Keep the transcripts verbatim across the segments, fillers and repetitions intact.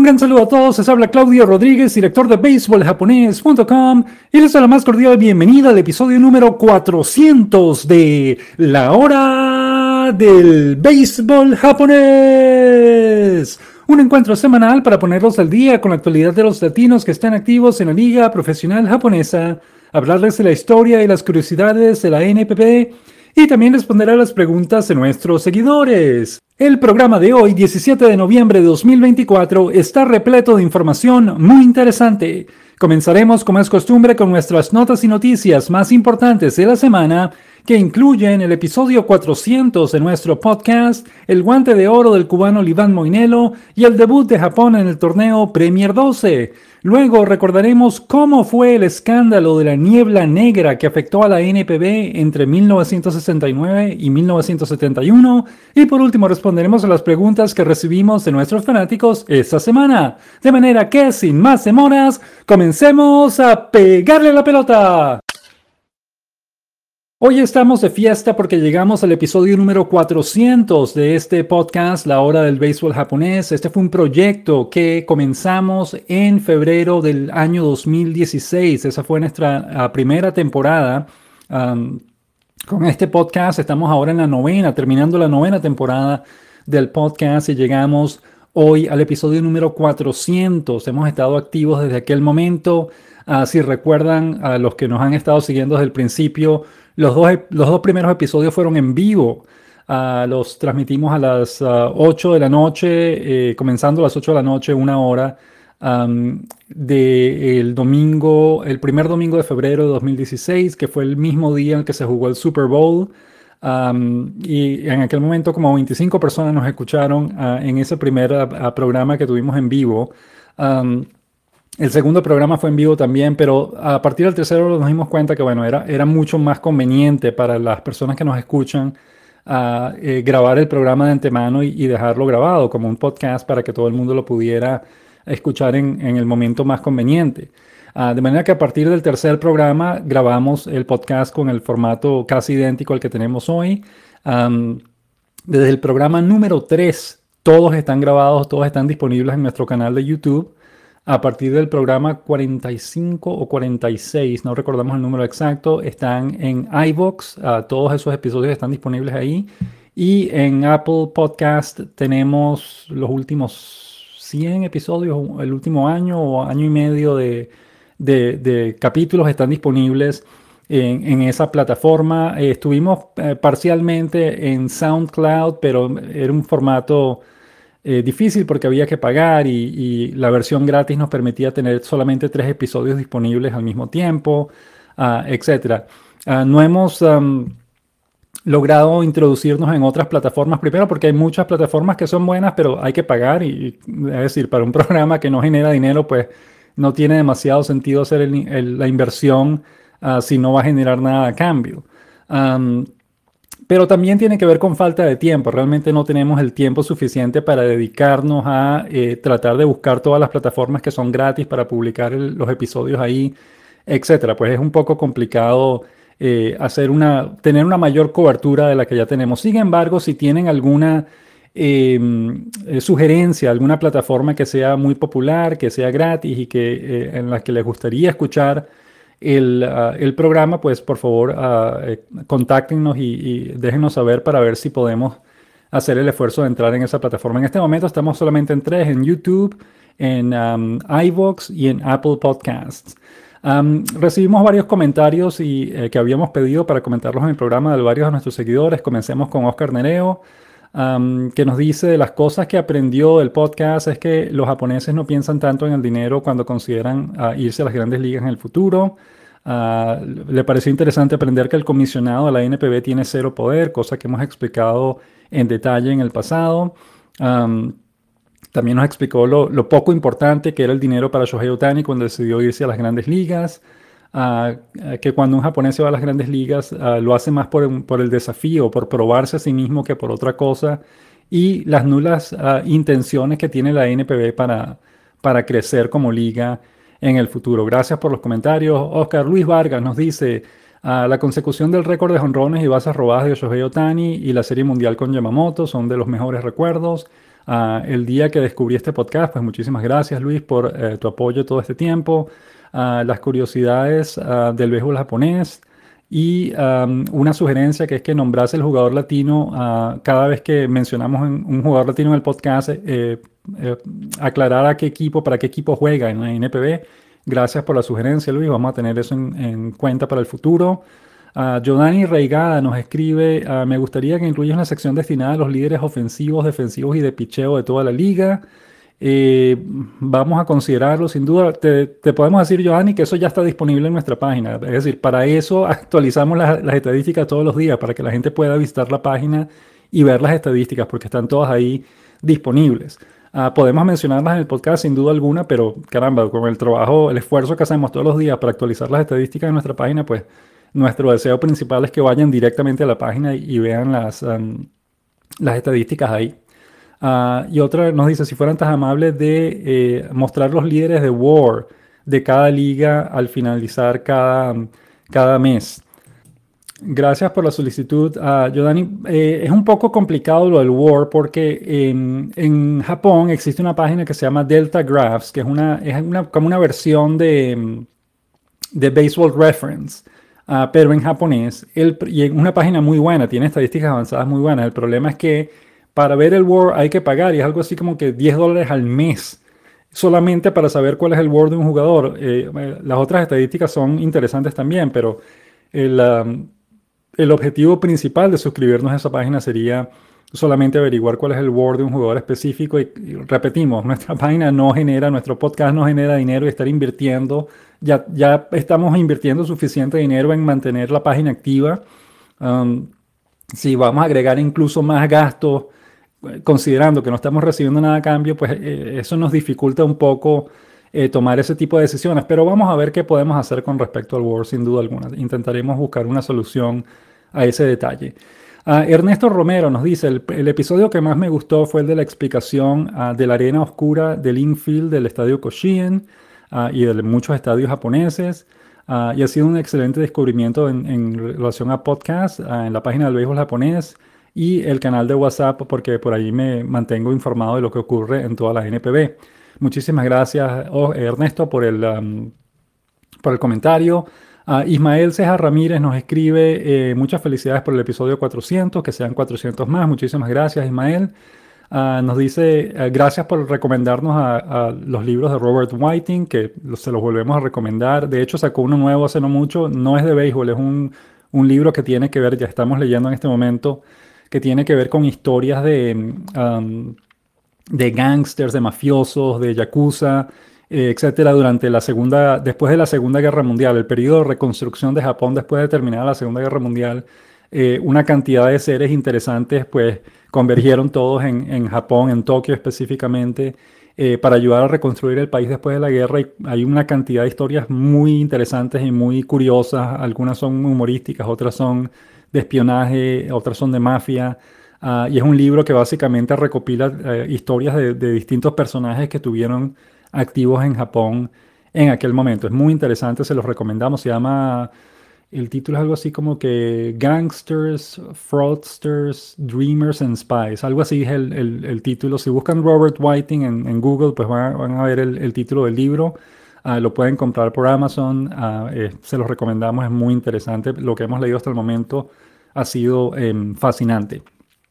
gran saludo a todos, les habla Claudio Rodríguez, director de baseball japonés punto com, y les doy la más cordial bienvenida al episodio número cuatrocientos de La Hora del Béisbol Japonés. Un encuentro semanal para ponerlos al día con la actualidad de los latinos que están activos en la liga profesional japonesa, hablarles de la historia y las curiosidades de la N P B, y también responder a las preguntas de nuestros seguidores. El programa de hoy, diecisiete de noviembre de dos mil veinticuatro, está repleto de información muy interesante. Comenzaremos, como es costumbre, con nuestras notas y noticias más importantes de la semana, que incluyen el episodio cuatrocientos de nuestro podcast, el guante de oro del cubano Liván Moinelo y el debut de Japón en el torneo Premier doce. Luego recordaremos cómo fue el escándalo de la niebla negra que afectó a la N P B entre mil novecientos sesenta y nueve y mil novecientos setenta y uno. Y por último responderemos a las preguntas que recibimos de nuestros fanáticos esta semana. De manera que, sin más demoras, comencemos a pegarle la pelota. Hoy estamos de fiesta porque llegamos al episodio número cuatrocientos de este podcast, La Hora del Béisbol Japonés. Este fue un proyecto que comenzamos en febrero del año dos mil dieciséis. Esa fue nuestra uh, primera temporada. Um, con este podcast estamos ahora en la novena, terminando la novena temporada del podcast y llegamos hoy al episodio número cuatrocientos. Hemos estado activos desde aquel momento. Uh, si recuerdan, a uh, los que nos han estado siguiendo desde el principio, Los dos, los dos primeros episodios fueron en vivo. Uh, los transmitimos a las uh, ocho de la noche, eh, comenzando a las ocho de la noche, una hora, um, del domingo, el primer domingo de febrero de dos mil dieciséis, que fue el mismo día en el que se jugó el Super Bowl. Um, y en aquel momento como veinticinco personas nos escucharon uh, en ese primer uh, programa que tuvimos en vivo. Um, El segundo programa fue en vivo también, pero a partir del tercero nos dimos cuenta que bueno, era, era mucho más conveniente para las personas que nos escuchan uh, eh, grabar el programa de antemano y, y dejarlo grabado como un podcast para que todo el mundo lo pudiera escuchar en, en el momento más conveniente. Uh, de manera que a partir del tercer programa grabamos el podcast con el formato casi idéntico al que tenemos hoy. Um, desde el programa número tres, todos están grabados, todos están disponibles en nuestro canal de YouTube. A partir del programa cuarenta y cinco o cuarenta y seis, no recordamos el número exacto, están en iVoox, uh, todos esos episodios están disponibles ahí. Y en Apple Podcast tenemos los últimos cien episodios, el último año o año y medio de, de, de capítulos están disponibles en, en esa plataforma. Eh, estuvimos eh, parcialmente en SoundCloud, pero era un formato Eh, difícil porque había que pagar y, y la versión gratis nos permitía tener solamente tres episodios disponibles al mismo tiempo, uh, etcétera. Uh, no hemos um, logrado introducirnos en otras plataformas, primero porque hay muchas plataformas que son buenas, pero hay que pagar y, es decir, para un programa que no genera dinero, pues no tiene demasiado sentido hacer el, el, la inversión uh, si no va a generar nada a cambio. Um, Pero también tiene que ver con falta de tiempo. Realmente no tenemos el tiempo suficiente para dedicarnos a eh, tratar de buscar todas las plataformas que son gratis para publicar el, los episodios ahí, etcétera. Pues es un poco complicado eh, hacer una, tener una mayor cobertura de la que ya tenemos. Sin embargo, si tienen alguna eh, eh, sugerencia, alguna plataforma que sea muy popular, que sea gratis y que, eh, en la que les gustaría escuchar El, uh, el programa, pues por favor uh, eh, contáctenos y, y déjenos saber para ver si podemos hacer el esfuerzo de entrar en esa plataforma. En este momento estamos solamente en tres, en YouTube, en um, iVoox y en Apple Podcasts. Um, recibimos varios comentarios y, eh, que habíamos pedido para comentarlos en el programa de varios de nuestros seguidores. Comencemos con Oscar Nereo, um, que nos dice de las cosas que aprendió del podcast es que los japoneses no piensan tanto en el dinero cuando consideran uh, irse a las grandes ligas en el futuro. Uh, le pareció interesante aprender que el comisionado de la N P B tiene cero poder, cosa que hemos explicado en detalle en el pasado. Um, también nos explicó lo, lo poco importante que era el dinero para Shohei Ohtani cuando decidió irse a las grandes ligas. Uh, que cuando un japonés se va a las grandes ligas uh, lo hace más por, un, por el desafío, por probarse a sí mismo que por otra cosa, y las nulas uh, intenciones que tiene la N P B para, para crecer como liga en el futuro. Gracias por los comentarios. Oscar Luis Vargas nos dice uh, la consecución del récord de jonrones y bases robadas de Shohei Ohtani y la Serie Mundial con Yamamoto son de los mejores recuerdos. Ah, el día que descubrí este podcast, pues muchísimas gracias, Luis, por eh, tu apoyo todo este tiempo. Ah, las curiosidades ah, del béisbol japonés y am, una sugerencia que es que nombrase el jugador latino ah, cada vez que mencionamos en- un jugador latino en el podcast, eh, eh, aclarar a qué equipo, para qué equipo juega en la N P B. Gracias por la sugerencia, Luis. Vamos a tener eso en, en cuenta para el futuro. Uh, Giovanni Reigada nos escribe, ah, me gustaría que incluyas una sección destinada a los líderes ofensivos, defensivos y de picheo de toda la liga. Eh, Vamos a considerarlo, sin duda. Te, te podemos decir, Giovanni, que eso ya está disponible en nuestra página. Es decir, para eso actualizamos las, las estadísticas todos los días, para que la gente pueda visitar la página y ver las estadísticas, porque están todas ahí disponibles. Ah, podemos mencionarlas en el podcast sin duda alguna, pero caramba, con el trabajo, el esfuerzo que hacemos todos los días para actualizar las estadísticas de nuestra página, pues nuestro deseo principal es que vayan directamente a la página y, y vean las, um, las estadísticas ahí. Ah, y otra nos dice, si fueran tan amables de eh, mostrar los líderes de WAR de cada liga al finalizar cada, cada mes. Gracias por la solicitud. Ah, Giovanni, eh, es un poco complicado lo del WAR porque en, en Japón existe una página que se llama Delta Graphs, que es una, es una, como una versión de, de Baseball Reference, ah, pero en japonés. El, y en una página muy buena, tiene estadísticas avanzadas muy buenas. El problema es que para ver el WAR hay que pagar y es algo así como que diez dólares al mes solamente para saber cuál es el WAR de un jugador. Eh, eh, las otras estadísticas son interesantes también, pero el, um, el objetivo principal de suscribirnos a esa página sería solamente averiguar cuál es el WAR de un jugador específico y, y repetimos, nuestra página no genera, nuestro podcast no genera dinero y estar invirtiendo, ya, ya estamos invirtiendo suficiente dinero en mantener la página activa. Um, si vamos a agregar incluso más gastos, eh, considerando que no estamos recibiendo nada a cambio, pues eh, eso nos dificulta un poco eh, tomar ese tipo de decisiones. Pero vamos a ver qué podemos hacer con respecto al WAR, sin duda alguna. Intentaremos buscar una solución a ese detalle. Uh, Ernesto Romero nos dice, el, el episodio que más me gustó fue el de la explicación uh, de la arena oscura del infield del estadio Koshien uh, y de muchos estadios japoneses. Uh, y ha sido un excelente descubrimiento en, en relación a podcast, uh, en la página del béisbol japonés y el canal de WhatsApp, porque por ahí me mantengo informado de lo que ocurre en toda la N P B. Muchísimas gracias, oh, Ernesto, por el, um, por el comentario. Uh, Ismael Ceja Ramírez nos escribe, eh, muchas felicidades por el episodio cuatrocientos, que sean cuatrocientos más. Muchísimas gracias, Ismael. Uh, nos dice, uh, gracias por recomendarnos a, a los libros de Robert Whiting, que los- se los volvemos a recomendar. De hecho, sacó uno nuevo hace no mucho, no es de béisbol, es un, un libro que tiene que ver, ya estamos leyendo en este momento, que tiene que ver con historias de, um, de gángsters, de mafiosos, de yakuza, eh, etcétera, durante la segunda, después de la Segunda Guerra Mundial, el periodo de reconstrucción de Japón después de terminar la Segunda Guerra Mundial, eh, una cantidad de seres interesantes, pues convergieron todos en, en Japón, en Tokio específicamente, eh, para ayudar a reconstruir el país después de la guerra. Y hay una cantidad de historias muy interesantes y muy curiosas. Algunas son humorísticas, otras son de espionaje, otras son de mafia. Ah, y es un libro que básicamente recopila eh, historias de, de distintos personajes que estuvieron activos en Japón en aquel momento. Es muy interesante, se los recomendamos. Se llama, el título es algo así como que Gangsters, Fraudsters, Dreamers and Spies. Algo así es el, el- el título. Si buscan Robert Whiting en, en Google, pues van, a van a ver el, el título del libro. Ah, lo pueden comprar por Amazon. Ah, eh, se los recomendamos, es muy interesante. Lo que hemos leído hasta el momento ha sido em, fascinante.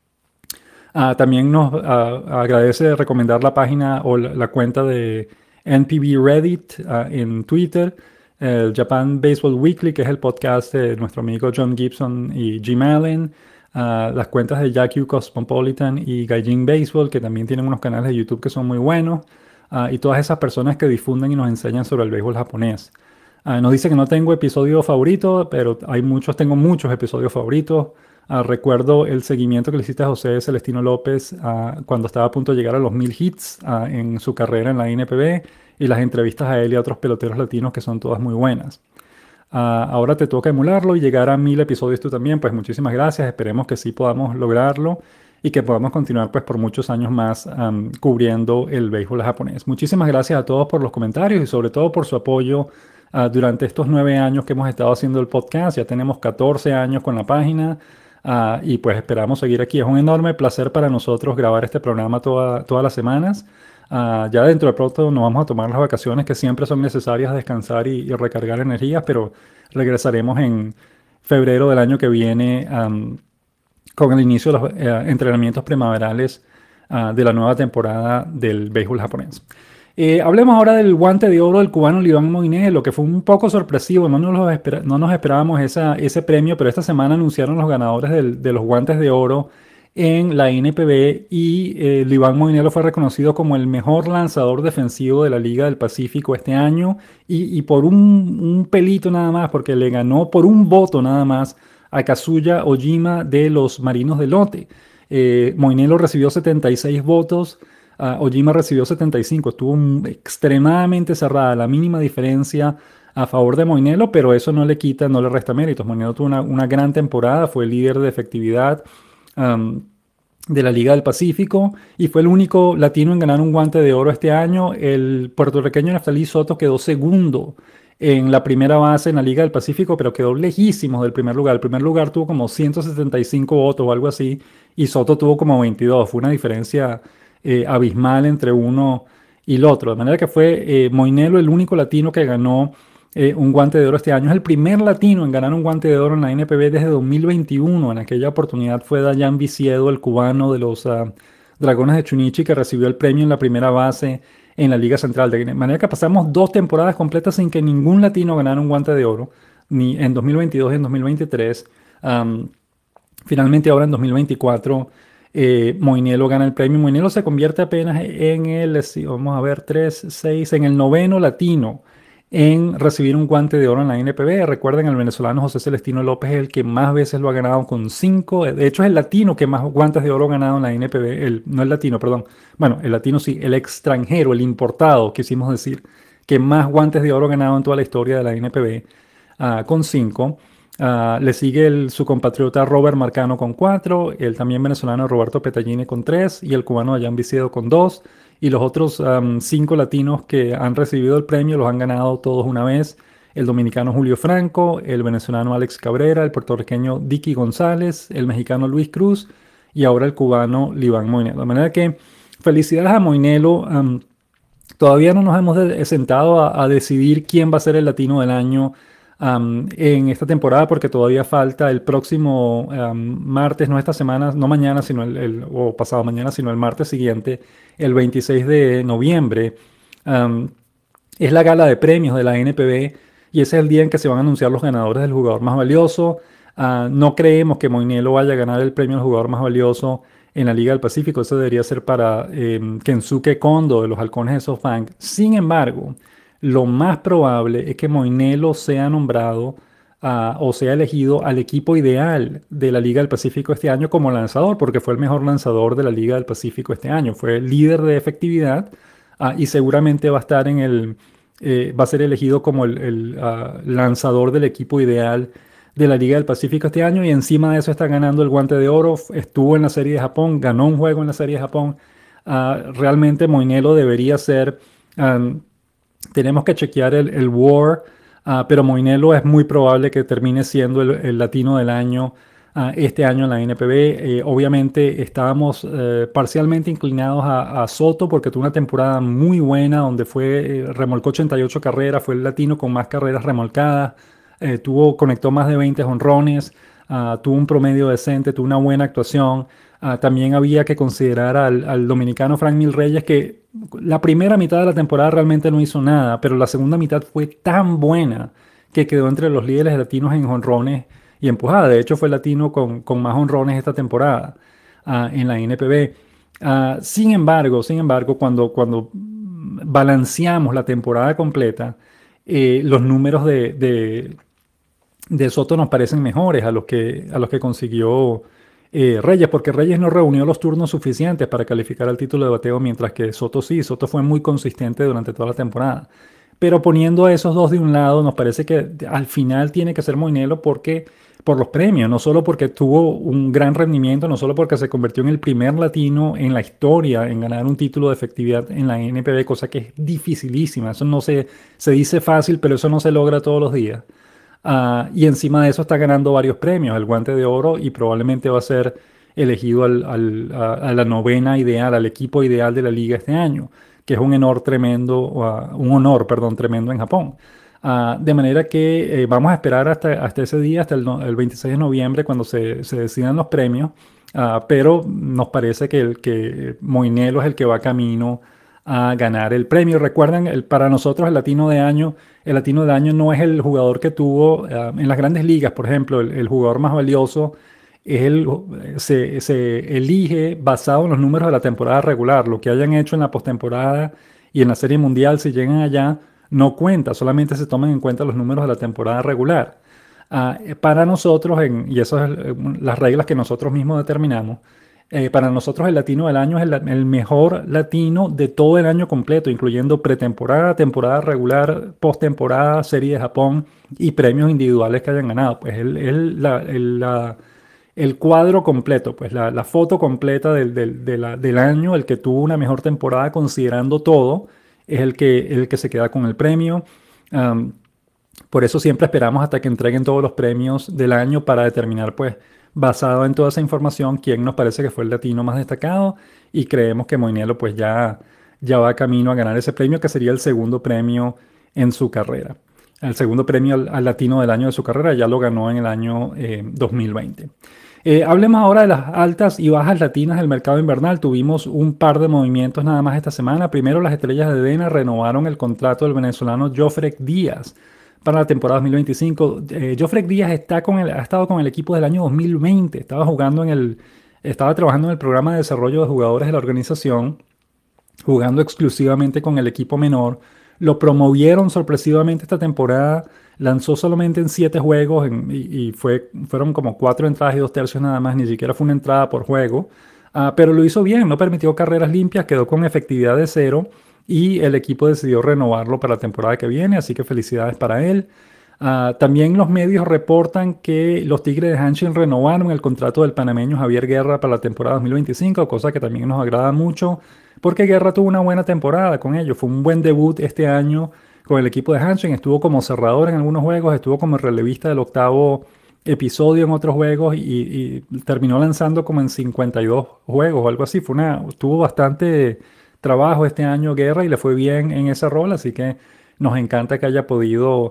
Ah, también nos ah, agradece recomendar la página o la, la cuenta de N P B Reddit ah, en Twitter, el Japan Baseball Weekly, que es el podcast de nuestro amigo John Gibson y Jim Allen, ah, las cuentas de Yaku Cosmopolitan y Gaijin Baseball, que también tienen unos canales de YouTube que son muy buenos, ah, y todas esas personas que difunden y nos enseñan sobre el béisbol japonés. Ah, nos dice que no tengo episodio favorito, pero hay muchos, tengo muchos episodios favoritos. Ah, recuerdo el seguimiento que le hiciste a José Celestino López ah, cuando estaba a punto de llegar a los mil hits ah, en su carrera en la N P B y las entrevistas a él y a otros peloteros latinos que son todas muy buenas. Ah, ahora te toca emularlo y llegar a mil episodios tú también. Pues muchísimas gracias. Esperemos que sí podamos lograrlo y que podamos continuar pues por muchos años más am, cubriendo el béisbol japonés. Muchísimas gracias a todos por los comentarios y sobre todo por su apoyo ah, durante estos nueve años que hemos estado haciendo el podcast. Ya tenemos catorce años con la página. Uh, y pues esperamos seguir aquí. Es un enorme placer para nosotros grabar este programa toda, todas las semanas. Uh, ya dentro de pronto nos vamos a tomar las vacaciones que siempre son necesarias, descansar y, y recargar energías, pero regresaremos en febrero del año que viene um, con el inicio de los uh, entrenamientos primaverales uh, de la nueva temporada del béisbol japonés. Eh, hablemos ahora del guante de oro del cubano Liván Moinelo, que fue un poco sorpresivo, no nos, espera, no nos esperábamos esa, ese premio, pero esta semana anunciaron los ganadores del, de los guantes de oro en la N P B y eh, Liván Moinelo fue reconocido como el mejor lanzador defensivo de la Liga del Pacífico este año y, y por un, un pelito nada más, porque le ganó por un voto nada más a Kazuya Ojima de los Marinos de Lotte. Eh, Moinelo recibió setenta y seis votos. Uh, Ojima recibió setenta y cinco, estuvo un, extremadamente cerrada, la mínima diferencia a favor de Moinelo, pero eso no le quita, no le resta méritos. Moinelo tuvo una, una gran temporada, fue el líder de efectividad um, de la Liga del Pacífico y fue el único latino en ganar un guante de oro este año. El puertorriqueño Neftalí Soto quedó segundo en la primera base en la Liga del Pacífico, pero quedó lejísimos del primer lugar. El primer lugar tuvo como ciento setenta y cinco votos o algo así y Soto tuvo como veintidós. Fue una diferencia Eh, abismal entre uno y el otro. De manera que fue eh, Moinelo el único latino que ganó eh, un guante de oro este año. Es el primer latino en ganar un guante de oro en la N P B desde dos mil veintiuno. En aquella oportunidad fue Dayan Viciedo, el cubano de los uh, Dragones de Chunichi, que recibió el premio en la primera base en la Liga Central. De manera que pasamos dos temporadas completas sin que ningún latino ganara un guante de oro, ni en dos mil veintidós y en dos mil veintitrés. Um, finalmente ahora en dos mil veinticuatro Eh, Moinelo gana el premio. Moinelo se convierte apenas en el, vamos a ver, tres, seis, en el noveno latino en recibir un guante de oro en la N P B. Recuerden, el venezolano José Celestino López es el que más veces lo ha ganado con cinco. De hecho, es el latino que más guantes de oro ha ganado en la N P B. El, no el latino, perdón. Bueno, el latino sí, el extranjero, el importado, quisimos decir, que más guantes de oro ha ganado en toda la historia de la N P B, uh, con cinco. Uh, le sigue el, su compatriota Robert Marcano con cuatro, el también venezolano Roberto Petagini con tres y el cubano Dayan Viciedo con dos. Y los otros um, cinco latinos que han recibido el premio los han ganado todos una vez. El dominicano Julio Franco, el venezolano Alex Cabrera, el puertorriqueño Dicky González, el mexicano Luis Cruz y ahora el cubano Liván Moinelo. De manera que felicidades a Moinelo. Um, todavía no nos hemos de, sentado a, a decidir quién va a ser el latino del año Um, en esta temporada porque todavía falta el próximo um, martes, no esta semana, no mañana, sino el, el, o pasado mañana, sino el martes siguiente, el veintiséis de noviembre. Um, es la gala de premios de la N P B y ese es el día en que se van a anunciar los ganadores del jugador más valioso. Uh, no creemos que Moinelo vaya a ganar el premio al jugador más valioso en la Liga del Pacífico. Eso debería ser para eh, Kensuke Kondo de los Halcones de SoftBank. Sin embargo, lo más probable es que Moinelo sea nombrado uh, o sea elegido al equipo ideal de la Liga del Pacífico este año como lanzador, porque fue el mejor lanzador de la Liga del Pacífico este año. Fue el líder de efectividad uh, y seguramente va a estar en el, eh, va a ser elegido como el, el uh, lanzador del equipo ideal de la Liga del Pacífico este año y encima de eso está ganando el guante de oro. Estuvo en la Serie de Japón, ganó un juego en la Serie de Japón. Uh, realmente Moinelo debería ser... Um, Tenemos que chequear el, el W A R, uh, pero Moinelo es muy probable que termine siendo el, el latino del año uh, este año en la N P B. Eh, obviamente estábamos eh, parcialmente inclinados a, a Soto porque tuvo una temporada muy buena donde fue, eh, remolcó ochenta y ocho carreras, fue el latino con más carreras remolcadas, eh, tuvo, conectó más de veinte jonrones, uh, tuvo un promedio decente, tuvo una buena actuación. Uh, también había que considerar al, al dominicano Frank Mil Reyes, que la primera mitad de la temporada realmente no hizo nada, pero la segunda mitad fue tan buena que quedó entre los líderes latinos en jonrones y empujadas. De hecho, fue el latino con, con más jonrones esta temporada uh, en la N P B. Uh, sin embargo, sin embargo, cuando, cuando balanceamos la temporada completa, eh, los números de, de, de Soto nos parecen mejores a los que, a los que consiguió Eh, Reyes, porque Reyes no reunió los turnos suficientes para calificar al título de bateo, mientras que Soto sí. Soto fue muy consistente durante toda la temporada. Pero poniendo a esos dos de un lado, nos parece que al final tiene que ser Moinelo porque, por los premios, no solo porque tuvo un gran rendimiento, no solo porque se convirtió en el primer latino en la historia en ganar un título de efectividad en la N P B, cosa que es dificilísima. Eso no se, se dice fácil, pero eso no se logra todos los días. Uh, y encima de eso está ganando varios premios, el Guante de Oro, y probablemente va a ser elegido al, al, a, a la novena ideal, al equipo ideal de la liga este año, que es un honor tremendo, uh, un honor, perdón, tremendo en Japón. Uh, de manera que eh, vamos a esperar hasta, hasta ese día, hasta el, no, el veintiséis de noviembre, cuando se, se decidan los premios, uh, pero nos parece que, el, que Moinelo es el que va camino a ganar el premio. Recuerden, el, para nosotros el latino de año, el latino de año no es el jugador que tuvo uh, en las grandes ligas, por ejemplo, el, el jugador más valioso es el, se, se elige basado en los números de la temporada regular. Lo que hayan hecho en la postemporada y en la Serie Mundial, si llegan allá, no cuenta, solamente se toman en cuenta los números de la temporada regular. Uh, para nosotros, en, y esas son las reglas que nosotros mismos determinamos, eh, para nosotros el latino del año es el, el mejor latino de todo el año completo, incluyendo pretemporada, temporada regular, postemporada, Serie de Japón y premios individuales que hayan ganado. Pues el, el, la, el, la, el cuadro completo, pues la, la foto completa del, del, de la, del año, el que tuvo una mejor temporada considerando todo, es el que, el que se queda con el premio. Um, por eso siempre esperamos hasta que entreguen todos los premios del año para determinar, pues, basado en toda esa información, quién nos parece que fue el latino más destacado, y creemos que Moinelo pues ya, ya va camino a ganar ese premio, que sería el segundo premio en su carrera. El segundo premio al, al latino del año de su carrera ya lo ganó en el año eh, dos mil veinte. Eh, hablemos ahora de las altas y bajas latinas del mercado invernal. Tuvimos un par de movimientos nada más esta semana. Primero, las Estrellas de Dena renovaron el contrato del venezolano Jofrek Díaz para la temporada dos mil veinticinco. Eh, Jofrek Díaz está con el, ha estado con el equipo del año dos mil veinte. Estaba jugando en el, estaba trabajando en el programa de desarrollo de jugadores de la organización, jugando exclusivamente con el equipo menor. Lo promovieron sorpresivamente esta temporada. Lanzó solamente en siete juegos en, y, y fue, fueron como cuatro entradas y dos tercios nada más. Ni siquiera fue una entrada por juego. Uh, pero lo hizo bien, no permitió carreras limpias, quedó con efectividad de cero. Y el equipo decidió renovarlo para la temporada que viene, así que felicidades para él. Uh, también los medios reportan que los Tigres de Hanshin renovaron el contrato del panameño Javier Guerra para la temporada dos mil veinticinco, cosa que también nos agrada mucho, porque Guerra tuvo una buena temporada con ellos. Fue un buen debut este año con el equipo de Hanshin. Estuvo como cerrador en algunos juegos, estuvo como relevista del octavo episodio en otros juegos y, y terminó lanzando como en cincuenta y dos juegos o algo así. Fue una, tuvo bastante trabajo este año Guerra y le fue bien en ese rol, así que nos encanta que haya podido,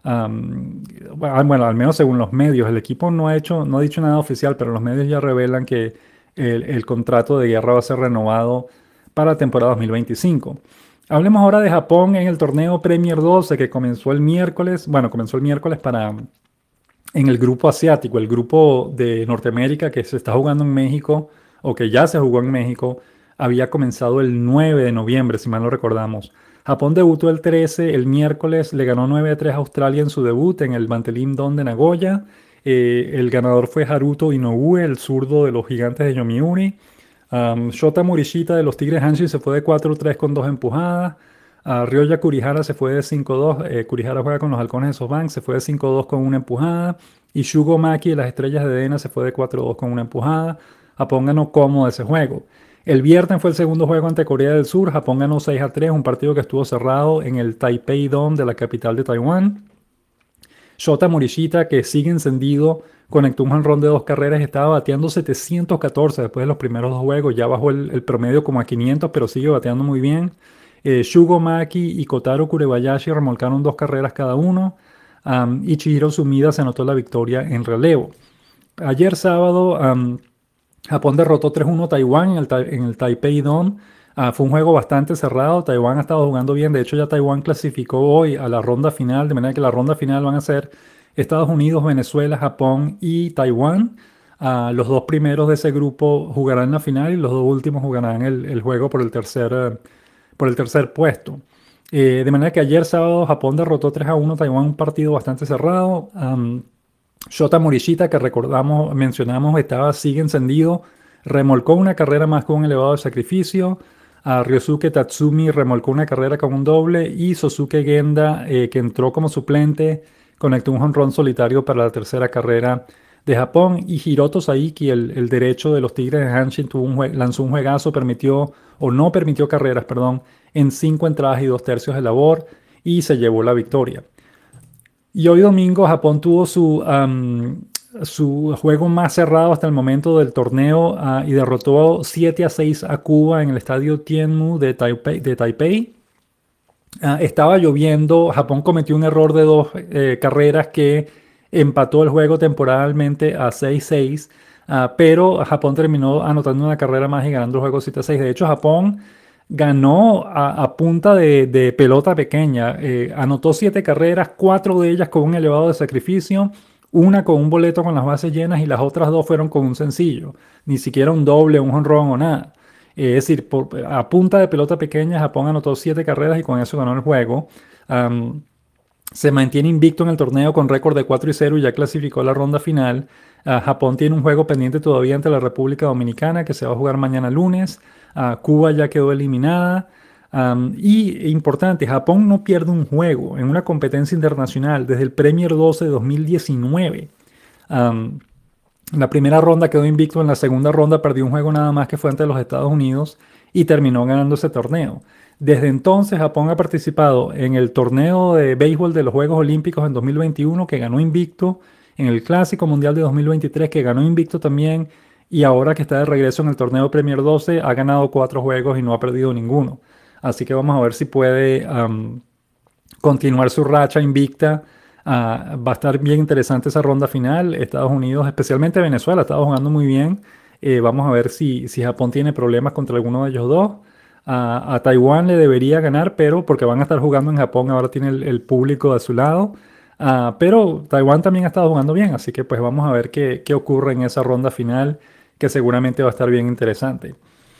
um, bueno, al menos según los medios, el equipo no ha hecho, no ha dicho nada oficial, pero los medios ya revelan que el, el contrato de Guerra va a ser renovado para la temporada dos mil veinticinco. Hablemos ahora de Japón en el torneo Premier doce que comenzó el miércoles, bueno, comenzó el miércoles para, en el grupo asiático, el grupo de Norteamérica que se está jugando en México, o que ya se jugó en México. Había comenzado el nueve de noviembre, si mal no recordamos. Japón debutó el trece, el miércoles le ganó nueve a tres a Australia en su debut en el Bantelin Don de Nagoya. Eh, el ganador fue Haruto Inoue, el zurdo de los Gigantes de Yomiuri. Um, Shota Morishita de los Tigres Hanshin se fue de cuatro tres con dos empujadas. Uh, Ryoya Kurihara se fue de cinco dos. Eh, Kurihara juega con los Halcones de SoftBank, se fue de cinco dos con una empujada. Y Shugo Maki de las Estrellas de Dena se fue de cuatro dos con una empujada. Japón ganó cómodo ese juego. El viernes fue el segundo juego ante Corea del Sur. Japón ganó seis a tres, un partido que estuvo cerrado en el Taipei Dome de la capital de Taiwán. Shota Morishita, que sigue encendido, conectó un jonrón de dos carreras y estaba bateando setecientos catorce después de los primeros dos juegos. Ya bajó el, el promedio como a quinientos, pero sigue bateando muy bien. Eh, Shugo Maki y Kotaro Kurebayashi remolcaron dos carreras cada uno. Um, y Chihiro Sumida se anotó la victoria en relevo. Ayer sábado, Um, Japón derrotó tres uno a Taiwán en el, en el Taipei Dome. Uh, fue un juego bastante cerrado. Taiwán ha estado jugando bien. De hecho, ya Taiwán clasificó hoy a la ronda final. De manera que la ronda final van a ser Estados Unidos, Venezuela, Japón y Taiwán. Uh, los dos primeros de ese grupo jugarán la final y los dos últimos jugarán el, el juego por el tercer, uh, por el tercer puesto. Eh, de manera que ayer sábado Japón derrotó tres a uno a Taiwán. Un partido bastante cerrado. Um, Shota Morishita, que recordamos, mencionamos, estaba, sigue encendido, remolcó una carrera más con un elevado sacrificio. A Ryosuke Tatsumi remolcó una carrera con un doble. Y Sosuke Genda, eh, que entró como suplente, conectó un jonrón solitario para la tercera carrera de Japón. Y Hiroto Saiki, el, el derecho de los Tigres de Hanshin, tuvo un lanzó un juegazo, permitió, o no permitió carreras, perdón, en cinco entradas y dos tercios de labor, y se llevó la victoria. Y hoy domingo Japón tuvo su, um, su juego más cerrado hasta el momento del torneo uh, y derrotó siete a seis a Cuba en el estadio Tianmu de Taipei. De Taipei. Uh, estaba lloviendo, Japón cometió un error de dos eh, carreras que empató el juego temporalmente a seis seis, uh, pero Japón terminó anotando una carrera más y ganando el juego siete a seis. De hecho, Japón ganó a, a punta de, de pelota pequeña. Eh, anotó siete carreras, cuatro de ellas con un elevado de sacrificio, una con un boleto con las bases llenas y las otras dos fueron con un sencillo. Ni siquiera un doble, un jonrón o nada. Eh, es decir, por- a punta de pelota pequeña, Japón anotó siete carreras y con eso ganó el juego. Am, Se mantiene invicto en el torneo con récord de cuatro y cero y ya clasificó a la ronda final. Ah, Japón tiene un juego pendiente todavía ante la República Dominicana que se va a jugar mañana lunes. Ah, Cuba ya quedó eliminada. Am, y importante, Japón no pierde un juego en una competencia internacional desde el Premier doce de dos mil diecinueve. Am, en la primera ronda quedó invicto, en la segunda ronda perdió un juego nada más que fue ante los Estados Unidos y terminó ganando ese torneo. Desde entonces Japón ha participado en el torneo de béisbol de los Juegos Olímpicos en dos mil veintiuno que ganó invicto, en el Clásico Mundial de dos mil veintitrés que ganó invicto también y ahora que está de regreso en el torneo Premier doce ha ganado cuatro juegos y no ha perdido ninguno. Así que vamos a ver si puede um, continuar su racha invicta. Ah, va a estar bien interesante esa ronda final. Estados Unidos, especialmente Venezuela, estaba jugando muy bien. Eh, vamos a ver si, si Japón tiene problemas contra alguno de ellos dos. Ah, a Taiwán le debería ganar, pero porque van a estar jugando en Japón, ahora tiene el, el público de su lado. Ah, pero Taiwán también ha estado jugando bien, así que pues vamos a ver qué, qué ocurre en esa ronda final, que seguramente va a estar bien interesante.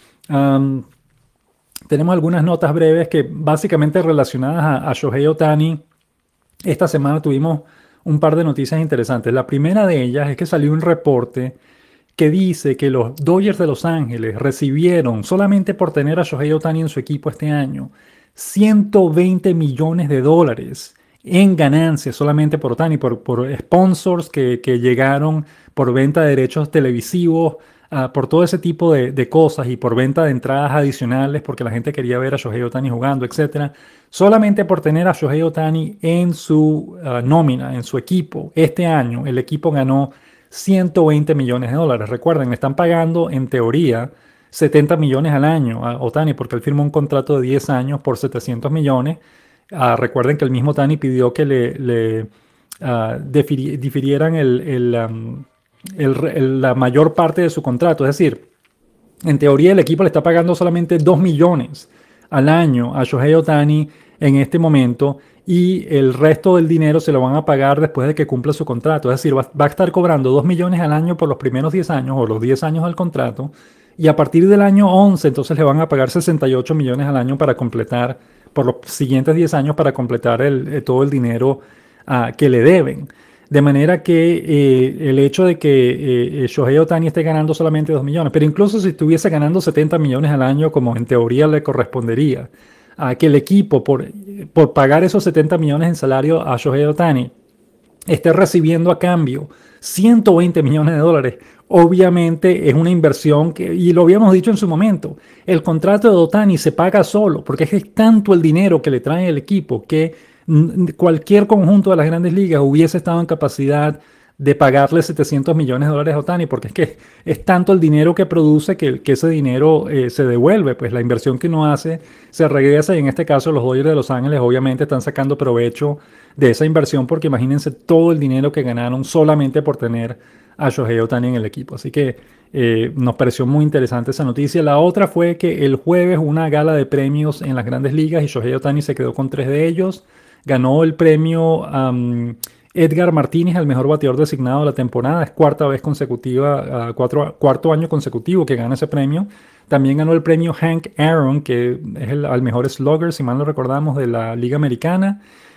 Am, Tenemos algunas notas breves que básicamente relacionadas a, a Shohei Ohtani. Esta semana tuvimos un par de noticias interesantes. La primera de ellas es que salió un reporte que dice que los Dodgers de Los Ángeles recibieron, solamente por tener a Shohei Ohtani en su equipo este año, ciento veinte millones de dólares en ganancias solamente por Ohtani, por, por sponsors que, que llegaron, por venta de derechos televisivos, uh, por todo ese tipo de, de cosas y por venta de entradas adicionales porque la gente quería ver a Shohei Ohtani jugando, etcétera. Solamente por tener a Shohei Ohtani en su uh, nómina, en su equipo, este año el equipo ganó ciento veinte millones de dólares. Recuerden, le están pagando en teoría setenta millones al año a Ohtani porque él firmó un contrato de diez años por setecientos millones. Uh, recuerden que el mismo Ohtani pidió que le, le uh, difiri difirieran el, el, um, el, el, la mayor parte de su contrato. Es decir, en teoría el equipo le está pagando solamente dos millones al año a Shohei Ohtani en este momento y el resto del dinero se lo van a pagar después de que cumpla su contrato. Es decir, va, va a estar cobrando dos millones al año por los primeros diez años o los diez años del contrato y a partir del año once entonces le van a pagar sesenta y ocho millones al año para completar, por los siguientes diez años para completar el, eh, todo el dinero uh, que le deben. De manera que eh, el hecho de que eh, Shohei Ohtani esté ganando solamente dos millones, pero incluso si estuviese ganando setenta millones al año, como en teoría le correspondería, a que el equipo, por, por pagar esos setenta millones en salario a Shohei Ohtani, esté recibiendo a cambio ciento veinte millones de dólares, obviamente es una inversión que, y lo habíamos dicho en su momento, el contrato de Ohtani se paga solo, porque es tanto el dinero que le trae el equipo que cualquier conjunto de las grandes ligas hubiese estado en capacidad de pagarle setecientos millones de dólares a Ohtani, porque es que es tanto el dinero que produce que, que ese dinero eh, se devuelve, pues la inversión que uno hace se regresa y en este caso los Dodgers de Los Ángeles obviamente están sacando provecho de esa inversión porque imagínense todo el dinero que ganaron solamente por tener a Shohei Ohtani en el equipo. Así que eh, nos pareció muy interesante esa noticia. La otra fue que el jueves hubo una gala de premios en las grandes ligas y Shohei Ohtani se quedó con tres de ellos. Ganó el premio um, Edgar Martínez al mejor bateador designado de la temporada. Es cuarta vez consecutiva, uh, cuatro, cuarto año consecutivo que gana ese premio. También ganó el premio Hank Aaron, que es el al mejor slugger, si mal no recordamos, de la Liga Americana.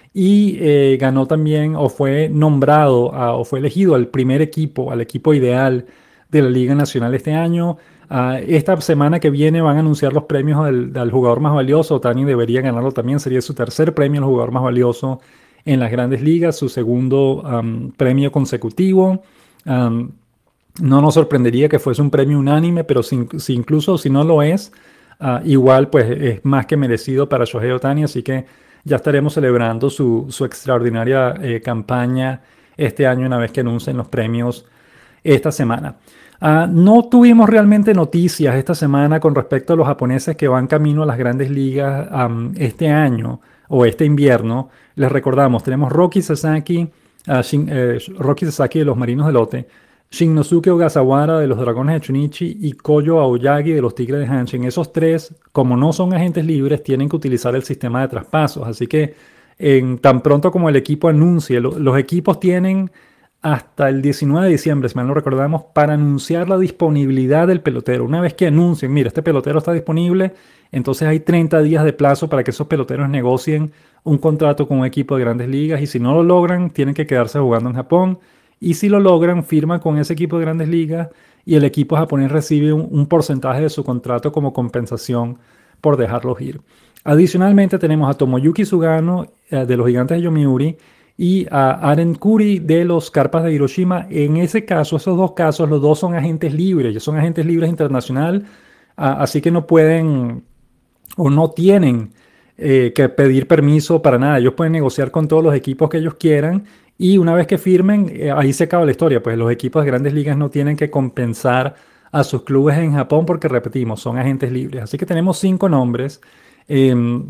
Y eh, ganó también, o fue nombrado, uh, o fue elegido al primer equipo, al equipo ideal de la Liga Nacional este año. Uh, esta semana que viene van a anunciar los premios del, del jugador más valioso. Ohtani debería ganarlo también. Sería su tercer premio al jugador más valioso en las grandes ligas, su segundo um, premio consecutivo. Um, no nos sorprendería que fuese un premio unánime, pero si, si incluso si no lo es, uh, igual pues es más que merecido para Shohei Ohtani. Así que ya estaremos celebrando su, su extraordinaria eh, campaña este año una vez que anuncien los premios esta semana. Uh, no tuvimos realmente noticias esta semana con respecto a los japoneses que van camino a las grandes ligas um, este año o este invierno. Les recordamos, tenemos Roki Sasaki, uh, Shin, eh, Roki Sasaki de los Marinos de Lotte, Shinnosuke Ogasawara de los Dragones de Chunichi y Koyo Aoyagi de los Tigres de Hanshin. Esos tres, como no son agentes libres, tienen que utilizar el sistema de traspasos. Así que en, tan pronto como el equipo anuncie, lo, los equipos tienen hasta el diecinueve de diciembre, si mal no recordamos, para anunciar la disponibilidad del pelotero. Una vez que anuncien, mira, este pelotero está disponible, entonces hay treinta días de plazo para que esos peloteros negocien un contrato con un equipo de grandes ligas, y si no lo logran, tienen que quedarse jugando en Japón, y si lo logran, firman con ese equipo de grandes ligas y el equipo japonés recibe un, un porcentaje de su contrato como compensación por dejarlos ir. Adicionalmente tenemos a Tomoyuki Sugano eh, de los Gigantes de Yomiuri y a Aren Kuri de los Carpas de Hiroshima. En ese caso, esos dos casos, los dos son agentes libres, ya son agentes libres internacional, uh, así que no pueden o no tienen eh, que pedir permiso para nada. Ellos pueden negociar con todos los equipos que ellos quieran y una vez que firmen, eh, ahí se acaba la historia, pues los equipos de grandes ligas no tienen que compensar a sus clubes en Japón porque, repetimos, son agentes libres. Así que tenemos cinco nombres. Eh,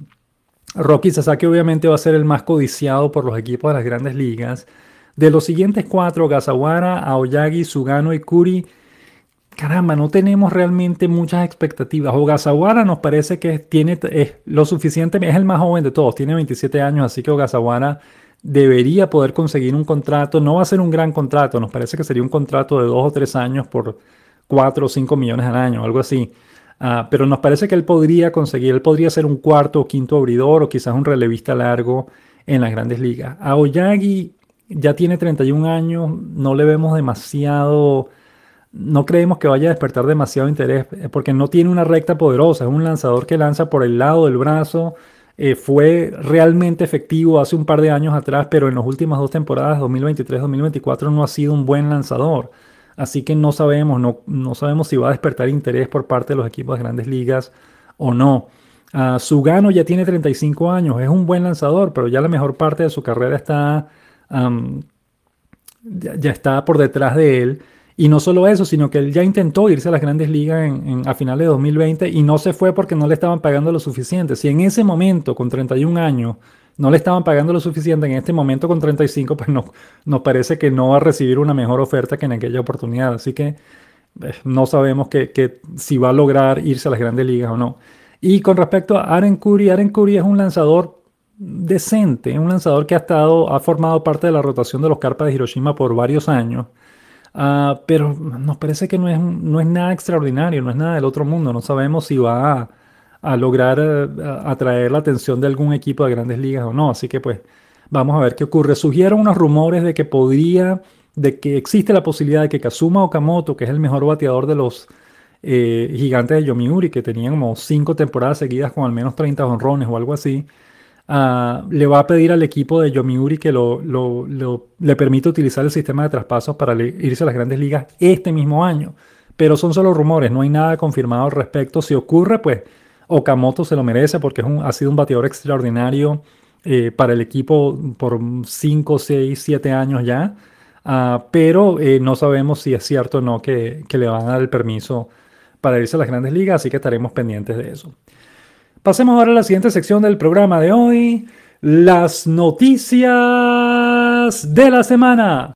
Roki Sasaki obviamente va a ser el más codiciado por los equipos de las grandes ligas. De los siguientes cuatro, Ogasawara, Aoyagi, Sugano y Kuri, caramba, no tenemos realmente muchas expectativas. Ogasawara nos parece que tiene es lo suficiente, es el más joven de todos, tiene veintisiete años, así que Ogasawara debería poder conseguir un contrato. No va a ser un gran contrato, nos parece que sería un contrato de dos o tres años por cuatro o cinco millones al año, algo así. Uh, pero nos parece que él podría conseguir, él podría ser un cuarto o quinto abridor o quizás un relevista largo en las grandes ligas. Aoyagi ya tiene treinta y un años, no le vemos demasiado, no creemos que vaya a despertar demasiado interés porque no tiene una recta poderosa, es un lanzador que lanza por el lado del brazo, eh, fue realmente efectivo hace un par de años atrás, pero en las últimas dos temporadas, dos mil veintitrés dos mil veinticuatro, no ha sido un buen lanzador. Así que no sabemos, no, no sabemos si va a despertar interés por parte de los equipos de grandes ligas o no. Uh, Sugano ya tiene treinta y cinco años, es un buen lanzador, pero ya la mejor parte de su carrera está, um, ya, ya está por detrás de él. Y no solo eso, sino que él ya intentó irse a las grandes ligas en, en, a finales de dos mil veinte y no se fue porque no le estaban pagando lo suficiente. Si en ese momento, con treinta y un años, no le estaban pagando lo suficiente, en este momento con treinta y cinco, pues no, nos parece que no va a recibir una mejor oferta que en aquella oportunidad. Así que eh, no sabemos que, que si va a lograr irse a las grandes ligas o no. Y con respecto a Aren Kuri, Aren Kuri es un lanzador decente, un lanzador que ha estado, ha formado parte de la rotación de los Carpas de Hiroshima por varios años. Uh, pero nos parece que no es, no es nada extraordinario, no es nada del otro mundo. No sabemos si va a a lograr uh, atraer la atención de algún equipo de grandes ligas o no. Así que pues vamos a ver qué ocurre. Surgieron unos rumores de que podría, de que existe la posibilidad de que Kazuma Okamoto, que es el mejor bateador de los eh, Gigantes de Yomiuri, que tenían como cinco temporadas seguidas con al menos treinta jonrones o algo así, uh, le va a pedir al equipo de Yomiuri que lo, lo, lo, le permita utilizar el sistema de traspasos para irse a las grandes ligas este mismo año. Pero son solo rumores, no hay nada confirmado al respecto. Si ocurre, pues Okamoto se lo merece porque es un, ha sido un bateador extraordinario eh, para el equipo por cinco, seis, siete años ya. Uh, pero eh, no sabemos si es cierto o no que, que le van a dar el permiso para irse a las grandes ligas, así que estaremos pendientes de eso. Pasemos ahora a la siguiente sección del programa de hoy, las noticias de la semana.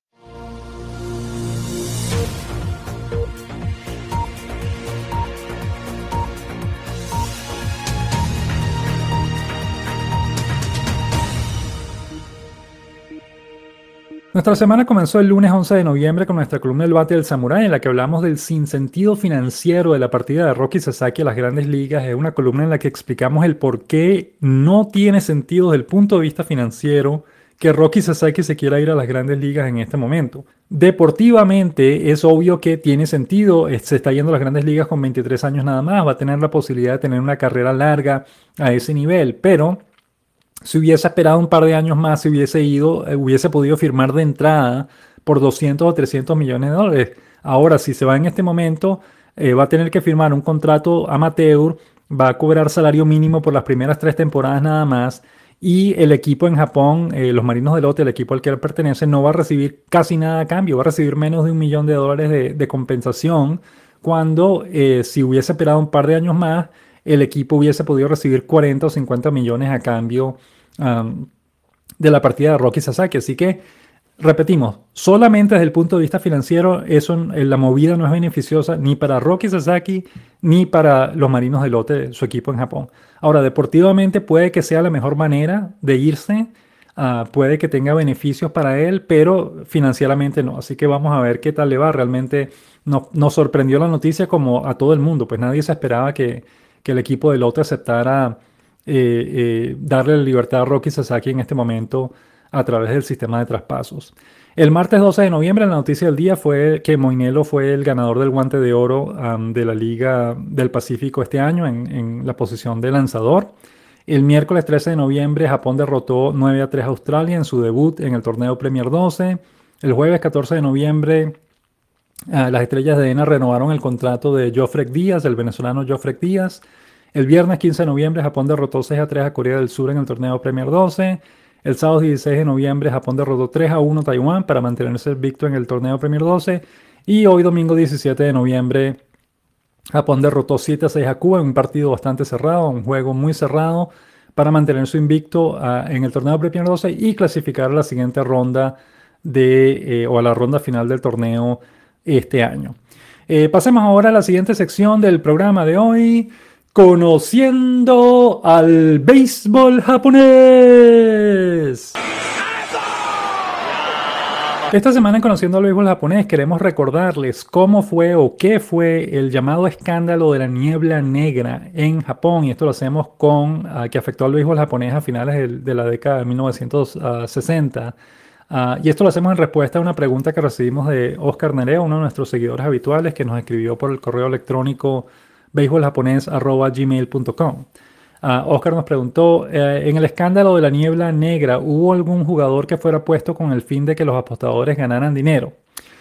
Nuestra semana comenzó el lunes once de noviembre con nuestra columna El Bate del Samurái, en la que hablamos del sinsentido financiero de la partida de Roki Sasaki a las grandes ligas. Es una columna en la que explicamos el por qué no tiene sentido desde el punto de vista financiero que Roki Sasaki se quiera ir a las grandes ligas en este momento. Deportivamente es obvio que tiene sentido, se está yendo a las grandes ligas con veintitrés años nada más, va a tener la posibilidad de tener una carrera larga a ese nivel, pero si hubiese esperado un par de años más, si hubiese ido, eh, hubiese podido firmar de entrada por doscientos o trescientos millones de dólares. Ahora, si se va en este momento, eh, va a tener que firmar un contrato amateur, va a cobrar salario mínimo por las primeras tres temporadas nada más, Y el equipo en Japón, eh, los Marinos de Lote, el equipo al que él pertenece, no va a recibir casi nada a cambio, va a recibir menos de un millón de dólares de, de compensación, cuando eh, si hubiese esperado un par de años más, el equipo hubiese podido recibir cuarenta o cincuenta millones a cambio um, de la partida de Roki Sasaki. Así que, repetimos, solamente desde el punto de vista financiero, eso, la movida no es beneficiosa ni para Roki Sasaki ni para los Marinos de Lote, su equipo en Japón. Ahora, deportivamente puede que sea la mejor manera de irse, uh, puede que tenga beneficios para él, pero financieramente no. Así que vamos a ver qué tal le va. Realmente nos, nos sorprendió la noticia como a todo el mundo, pues nadie se esperaba que, que el equipo de Lote aceptara eh, eh, darle la libertad a Roki Sasaki en este momento a través del sistema de traspasos. El martes doce de noviembre la noticia del día fue que Moinelo fue el ganador del Guante de Oro um, de la Liga del Pacífico este año en, en la posición de lanzador. El miércoles trece de noviembre Japón derrotó nueve a tres a Australia en su debut en el torneo Premier doce. El jueves catorce de noviembre uh, las Estrellas de Ena renovaron el contrato de Jofrek Díaz, el venezolano Jofrek Díaz. El viernes quince de noviembre Japón derrotó seis a tres a Corea del Sur en el torneo Premier doce. El sábado dieciséis de noviembre Japón derrotó tres a uno a Taiwán para mantenerse invicto en el torneo Premier doce. Y hoy domingo diecisiete de noviembre Japón derrotó siete a seis a Cuba en un partido bastante cerrado, un juego muy cerrado para mantener su invicto uh, en el torneo Premier doce y clasificar a la siguiente ronda de, eh, o a la ronda final del torneo este año. Eh, pasemos ahora a la siguiente sección del programa de hoy. Conociendo al béisbol japonés. Esta semana en Conociendo al béisbol japonés queremos recordarles cómo fue o qué fue el llamado escándalo de la niebla negra en Japón. Y esto lo hacemos con, uh, que afectó al béisbol japonés a finales de, de la década de mil novecientos sesenta. Uh, y esto lo hacemos en respuesta a una pregunta que recibimos de Oscar Nereo, uno de nuestros seguidores habituales, que nos escribió por el correo electrónico beisboljaponés arroba gmail punto com. Uh, Oscar nos preguntó, eh, en el escándalo de la niebla negra, ¿hubo algún jugador que fuera puesto con el fin de que los apostadores ganaran dinero?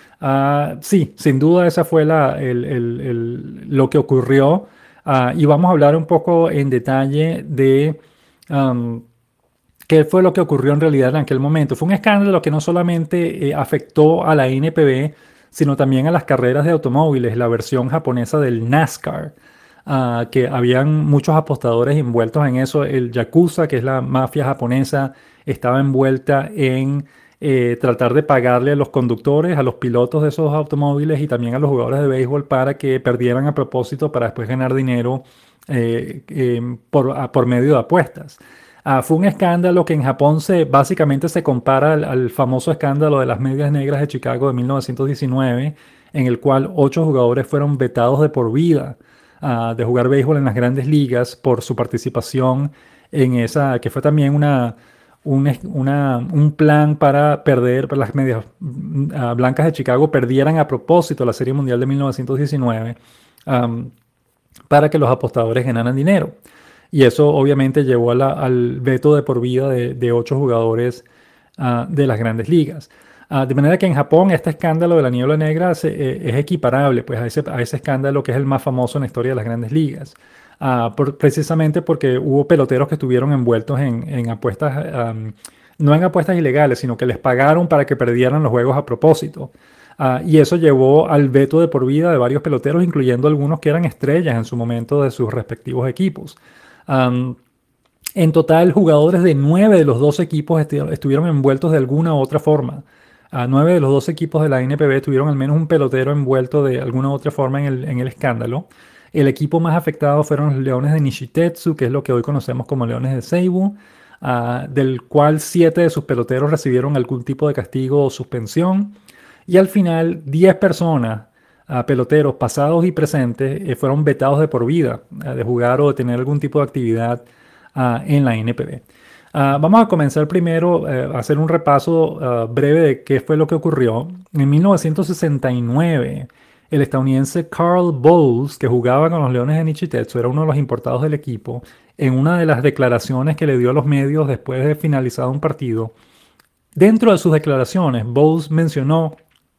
Uh, sí, sin duda esa fue la, el, el, el, lo que ocurrió. Uh, y vamos a hablar un poco en detalle de um, qué fue lo que ocurrió en realidad en aquel momento. Fue un escándalo que no solamente eh, afectó a la N P B, sino también a las carreras de automóviles, la versión japonesa del NASCAR, uh, que habían muchos apostadores envueltos en eso. El Yakuza, que es la mafia japonesa, estaba envuelta en eh, tratar de pagarle a los conductores, a los pilotos de esos automóviles y también a los jugadores de béisbol para que perdieran a propósito para después ganar dinero eh, eh, por, a, por medio de apuestas. Uh, fue un escándalo que en Japón se, básicamente se compara al, al famoso escándalo de las medias negras de Chicago de mil novecientos diecinueve, en el cual ocho jugadores fueron vetados de por vida uh, de jugar béisbol en las grandes ligas por su participación en esa, que fue también una, un, una, un plan para perder, para las medias uh, blancas de Chicago perdieran a propósito la Serie Mundial de mil novecientos diecinueve um, para que los apostadores ganaran dinero. Y eso obviamente llevó a la, al veto de por vida de, de ocho jugadores uh, de las grandes ligas. Uh, de manera que en Japón este escándalo de la niebla negra se, eh, es equiparable pues, a, ese, a ese escándalo que es el más famoso en la historia de las grandes ligas. Uh, por, precisamente porque hubo peloteros que estuvieron envueltos en, en apuestas, um, no en apuestas ilegales, sino que les pagaron para que perdieran los juegos a propósito. Uh, y eso llevó al veto de por vida de varios peloteros, incluyendo algunos que eran estrellas en su momento de sus respectivos equipos. Um, en total, jugadores de nueve de los doce equipos est- estuvieron envueltos de alguna u otra forma. Uh, nueve de los doce equipos de la N P B tuvieron al menos un pelotero envuelto de alguna u otra forma en el, en el escándalo. El equipo más afectado fueron los Leones de Nishitetsu, que es lo que hoy conocemos como Leones de Seibu, uh, del cual siete de sus peloteros recibieron algún tipo de castigo o suspensión. Y al final, diez personas, Uh, peloteros pasados y presentes eh, fueron vetados de por vida uh, de jugar o de tener algún tipo de actividad uh, en la N P B. Uh, vamos a comenzar primero uh, a hacer un repaso uh, breve de qué fue lo que ocurrió. En mil novecientos sesenta y nueve, el estadounidense Carl Bowles, que jugaba con los Leones de Nishitetsu, era uno de los importados del equipo, en una de las declaraciones que le dio a los medios después de finalizado un partido. Dentro de sus declaraciones, Bowles mencionó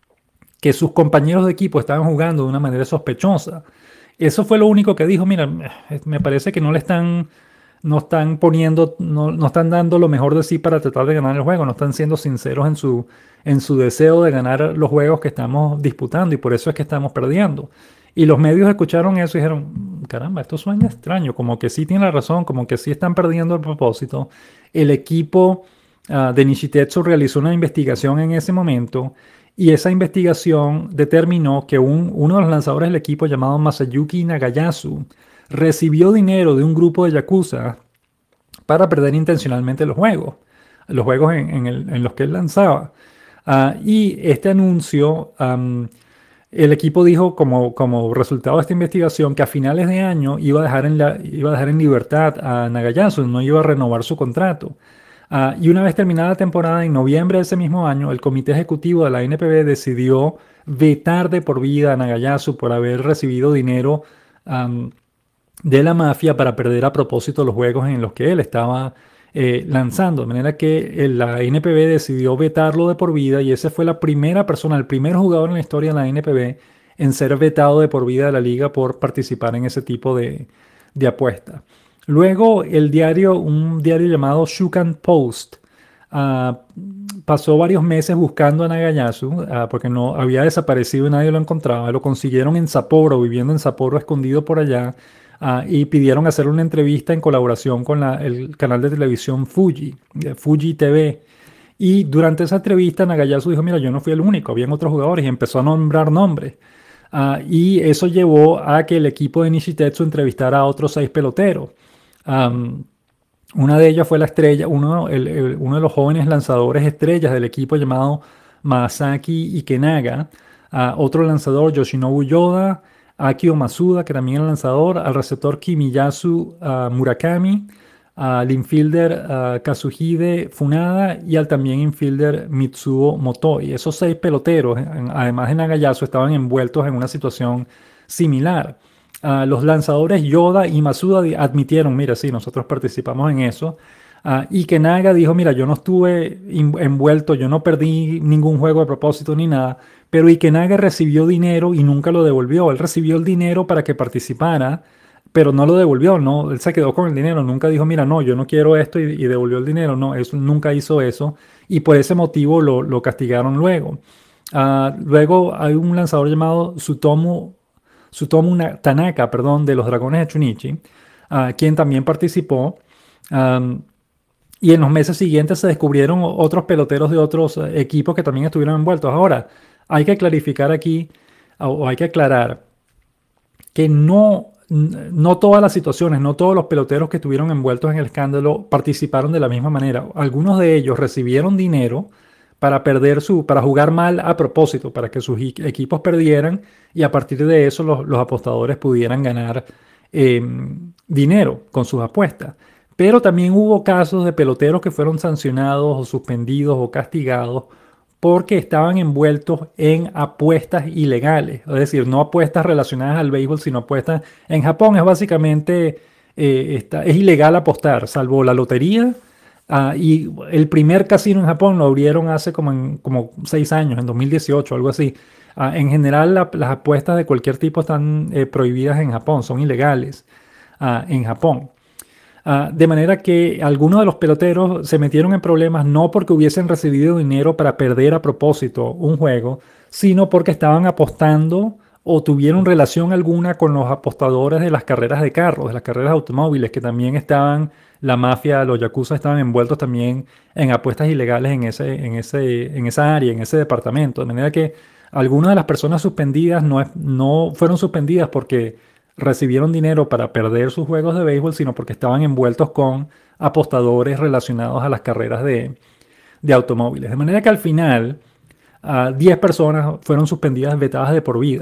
que sus compañeros de equipo estaban jugando de una manera sospechosa. Eso fue lo único que dijo. Mira, me parece que no le están no están poniendo, no, no están dando lo mejor de sí para tratar de ganar el juego, no están siendo sinceros en su, en su deseo de ganar los juegos que estamos disputando y por eso es que estamos perdiendo. Y los medios escucharon eso y dijeron, caramba, esto suena extraño, como que sí tiene la razón, como que sí están perdiendo el propósito. El equipo uh, de Nishitetsu realizó una investigación en ese momento y esa investigación determinó que un, uno de los lanzadores del equipo llamado Masayuki Nagayasu recibió dinero de un grupo de yakuza para perder intencionalmente los juegos, los juegos en, en, el, en los que él lanzaba. Uh, y este anuncio, um, el equipo dijo como, como resultado de esta investigación que a finales de año iba a dejar en, la, iba a dejar en libertad a Nagayasu, no iba a renovar su contrato. Uh, y una vez terminada la temporada, en noviembre de ese mismo año, el comité ejecutivo de la N P B decidió vetar de por vida a Nagayasu por haber recibido dinero um, de la mafia para perder a propósito los juegos en los que él estaba eh, lanzando. De manera que eh, la N P B decidió vetarlo de por vida y esa fue la primera persona, el primer jugador en la historia de la N P B en ser vetado de por vida de la liga por participar en ese tipo de, de apuesta. Luego el diario, un diario llamado Shukan Post, uh, pasó varios meses buscando a Nagayasu uh, porque no había desaparecido y nadie lo encontraba. Lo consiguieron en Sapporo, viviendo en Sapporo, escondido por allá. Uh, y pidieron hacer una entrevista en colaboración con la, el canal de televisión Fuji, eh, Fuji T V. Y durante esa entrevista Nagayasu dijo, mira, yo no fui el único, habían otros jugadores y empezó a nombrar nombres. Uh, y eso llevó a que el equipo de Nishitetsu entrevistara a otros seis peloteros. Um, una de ellas fue la estrella, uno, el, el, uno de los jóvenes lanzadores estrellas del equipo llamado Masaki Ikenaga, uh, otro lanzador Yoshinobu Yoda, Akio Masuda, que también era lanzador, al receptor Kimiyasu uh, Murakami, al infielder uh, Kazuhide Funada y al también infielder Mitsuo Motoi. Esos seis peloteros, además de Nagayasu, estaban envueltos en una situación similar. Uh, los lanzadores Yoda y Masuda admitieron, mira, sí, nosotros participamos en eso. Uh, y que Naga dijo, mira, yo no estuve envuelto, yo no perdí ningún juego a propósito ni nada, pero Ikenaga recibió dinero y nunca lo devolvió. Él recibió el dinero para que participara, pero no lo devolvió, ¿no? Él se quedó con el dinero, nunca dijo, mira, no, yo no quiero esto y, y devolvió el dinero. No, eso, nunca hizo eso y por ese motivo lo, lo castigaron luego. Uh, luego hay un lanzador llamado Tsutomu, Tsutomu Tanaka, perdón, de los Dragones de Chunichi, uh, quien también participó. Um, Y en los meses siguientes se descubrieron otros peloteros de otros equipos que también estuvieron envueltos. Ahora, hay que clarificar aquí, o hay que aclarar, que no, no todas las situaciones, no todos los peloteros que estuvieron envueltos en el escándalo participaron de la misma manera. Algunos de ellos recibieron dinero para perder su, para jugar mal a propósito, para que sus equipos perdieran y a partir de eso los, los apostadores pudieran ganar eh, dinero con sus apuestas. Pero también hubo casos de peloteros que fueron sancionados o suspendidos o castigados porque estaban envueltos en apuestas ilegales. Es decir, no apuestas relacionadas al béisbol, sino apuestas. En Japón es básicamente, eh, está, es ilegal apostar, salvo la lotería. Uh, y el primer casino en Japón lo abrieron hace como, en, como seis años, en dos mil dieciocho, algo así. Uh, en general, la, las apuestas de cualquier tipo están eh, prohibidas en Japón, son ilegales uh, en Japón. Uh, de manera que algunos de los peloteros se metieron en problemas no porque hubiesen recibido dinero para perder a propósito un juego, sino porque estaban apostando o tuvieron relación alguna con los apostadores de las carreras de carros, de las carreras de automóviles, que también estaban, la mafia, los yakuza estaban envueltos también en apuestas ilegales en, ese, en, ese, en esa área, en ese departamento. De manera que algunas de las personas suspendidas no, no fueron suspendidas porque recibieron dinero para perder sus juegos de béisbol, sino porque estaban envueltos con apostadores relacionados a las carreras de, de automóviles. De manera que al final, uh, diez personas fueron suspendidas, vetadas de por vida.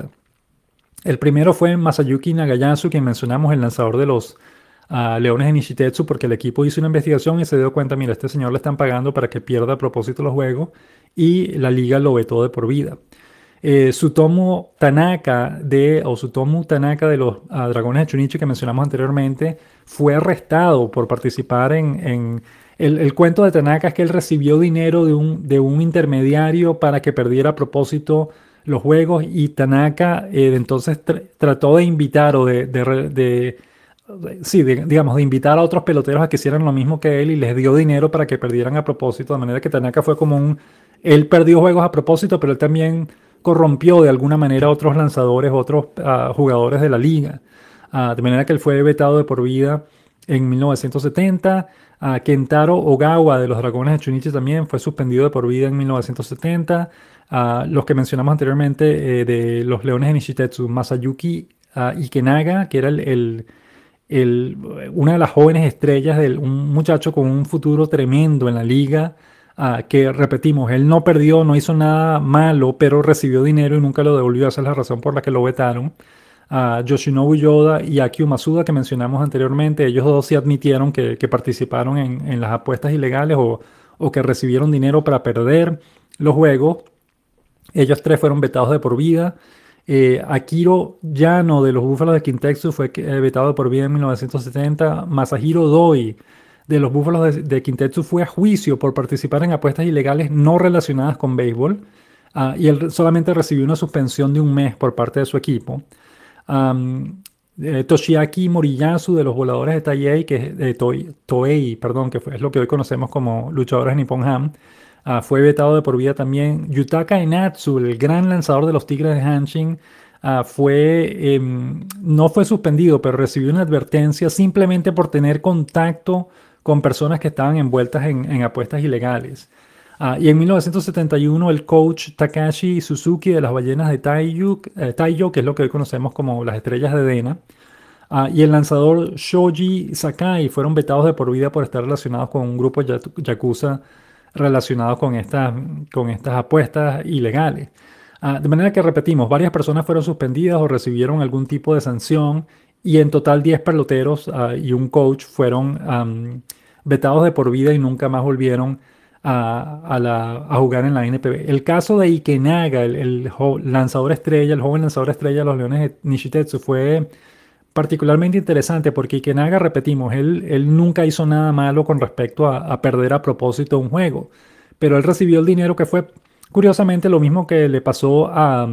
El primero fue Masayuki Nagayasu, quien mencionamos, el lanzador de los uh, Leones de Nishitetsu, porque el equipo hizo una investigación y se dio cuenta, mira, a este señor le están pagando para que pierda a propósito los juegos, y la liga lo vetó de por vida. Eh, Tsutomu Tanaka de, o Tsutomu Tanaka de los uh, Dragones de Chunichi que mencionamos anteriormente fue arrestado por participar en... en el, el cuento de Tanaka es que él recibió dinero de un, de un intermediario para que perdiera a propósito los juegos y Tanaka eh, entonces tr trató de invitar o de, de, de sí, de- digamos, de invitar a otros peloteros a que hicieran lo mismo que él y les dio dinero para que perdieran a propósito, de manera que Tanaka fue como un, él perdió juegos a propósito, pero él también corrompió de alguna manera a otros lanzadores, otros ah, jugadores de la liga. Ah, de manera que él fue vetado de por vida en mil novecientos setenta. Ah, Kentaro Ogawa de los Dragones de Chunichi también fue suspendido de por vida en mil novecientos setenta. Ah, los que mencionamos anteriormente eh, de los Leones de Nishitetsu, Masayuki ah, Ikenaga, que era el, el- el- una de las jóvenes estrellas de un muchacho con un futuro tremendo en la liga, ah, que repetimos, él no perdió, no hizo nada malo, pero recibió dinero y nunca lo devolvió. Esa es la razón por la que lo vetaron. A Yoshinobu Yoda y Akio Masuda, que mencionamos anteriormente, ellos dos sí admitieron que, que participaron en, en las apuestas ilegales o, o que recibieron dinero para perder los juegos. Ellos tres fueron vetados de por vida. Eh, Akiro Yano de los Búfalos de Kintetsu fue eh, vetado de por vida en mil novecientos setenta. Masahiro Doi de los Búfalos de, de Kintetsu fue a juicio por participar en apuestas ilegales no relacionadas con béisbol. Ah, y él solamente recibió una suspensión de un mes por parte de su equipo. Am, eh, Toshiaki Moriyasu de los Voladores de Taiyei, que es de Toi- Toei, perdón, que fue, es lo que hoy conocemos como luchadores de Nippon Ham, ah, fue vetado de por vida también. Yutaka Inatsu, el gran lanzador de los Tigres de Hanshin, ah, fue, em, no fue suspendido, pero recibió una advertencia simplemente por tener contacto con personas que estaban envueltas en, en apuestas ilegales. Ah, y en mil novecientos setenta y uno el coach Takashi Suzuki de las ballenas de Taiyo, eh, Taiyo, que es lo que hoy conocemos como las estrellas de Dena, ah, y el lanzador Shoji Sakai fueron vetados de por vida por estar relacionados con un grupo yatu- yakuza relacionado con estas, con estas apuestas ilegales. Ah, de manera que repetimos, varias personas fueron suspendidas o recibieron algún tipo de sanción y en total diez peloteros ah, y un coach fueron am, vetados de por vida y nunca más volvieron a, a la- a jugar en la N P B. El caso de Ikenaga, el, el jo- lanzador estrella, el joven lanzador estrella de los Leones de Nishitetsu, fue particularmente interesante porque Ikenaga, repetimos, él, él nunca hizo nada malo con respecto a, a perder a propósito un juego, pero él recibió el dinero que fue curiosamente lo mismo que le pasó a,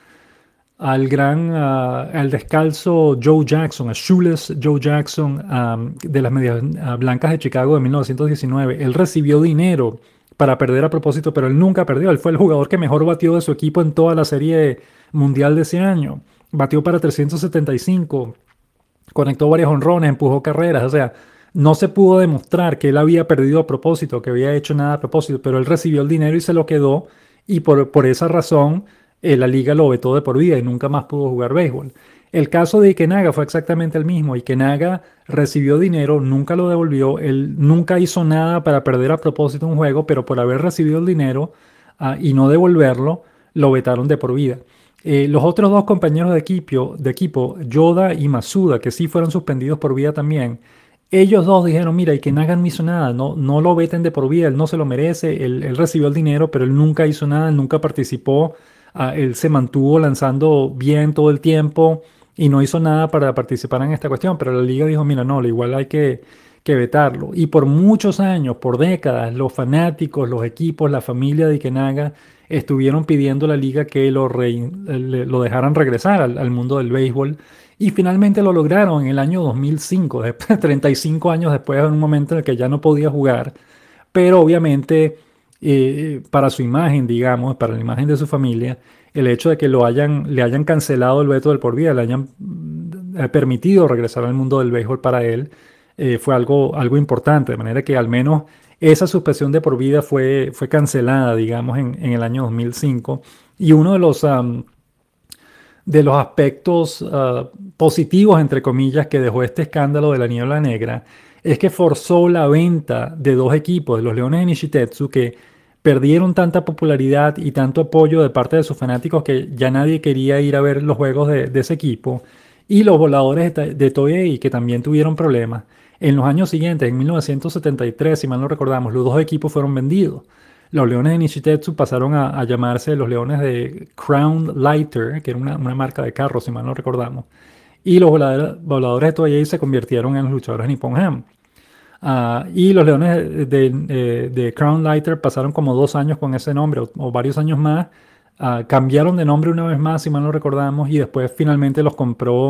al gran, ah, al descalzo Joe Jackson, a Shoeless Joe Jackson, am, de las Medias ah, Blancas de Chicago de mil novecientos diecinueve. Él recibió dinero para perder a propósito, pero él nunca perdió. Él fue el jugador que mejor batió de su equipo en toda la serie mundial de ese año. Batió para trescientos setenta y cinco, conectó varios honrones, empujó carreras, o sea, no se pudo demostrar que él había perdido a propósito, que había hecho nada a propósito, pero él recibió el dinero y se lo quedó y por, por esa razón eh, la liga lo vetó de por vida y nunca más pudo jugar béisbol. El caso de Ikenaga fue exactamente el mismo. Ikenaga recibió dinero, nunca lo devolvió, él nunca hizo nada para perder a propósito un juego, pero por haber recibido el dinero ah, y no devolverlo, lo vetaron de por vida. Eh, los otros dos compañeros de equipo, de equipo, Yoda y Masuda, que sí fueron suspendidos por vida también, ellos dos dijeron, mira, y que Nagan no hizo nada, no, no lo veten de por vida, él no se lo merece, él, él recibió el dinero, pero él nunca hizo nada, él nunca participó, ah, él se mantuvo lanzando bien todo el tiempo y no hizo nada para participar en esta cuestión, pero la liga dijo, mira, no, igual hay que, que vetarlo. Y por muchos años, por décadas, los fanáticos, los equipos, la familia de Ikenaga estuvieron pidiendo a la liga que lo, rein- le- lo dejaran regresar al, al mundo del béisbol y finalmente lo lograron en el año dos mil cinco, después, treinta y cinco años después, en un momento en el que ya no podía jugar, pero obviamente eh, para su imagen, digamos, para la imagen de su familia, el hecho de que lo hayan, le hayan cancelado el veto del por vida, le hayan mm, eh, permitido regresar al mundo del béisbol para él, eh, fue algo, algo importante, de manera que al menos esa suspensión de por vida fue, fue cancelada, digamos, en, en el año dos mil cinco. Y uno de los, am, de los aspectos ah, positivos, entre comillas, que dejó este escándalo de la niebla negra es que forzó la venta de dos equipos, de los Leones de Nishitetsu, que perdieron tanta popularidad y tanto apoyo de parte de sus fanáticos que ya nadie quería ir a ver los juegos de, de ese equipo, y los Voladores de, Ta- de Toei, que también tuvieron problemas. En los años siguientes, en mil novecientos setenta y tres, si mal no recordamos, los dos equipos fueron vendidos. Los Leones de Nishitetsu pasaron a, a llamarse los Leones de Crown Lighter, que era una, una marca de carros, si mal no recordamos. Y los voladores, voladores de Toei se convirtieron en los luchadores Nippon Ham. Ah, y los Leones de, de- eh, de Crown Lighter pasaron como dos años con ese nombre, o, o varios años más. Ah, cambiaron de nombre una vez más, si mal no recordamos, y después finalmente los compró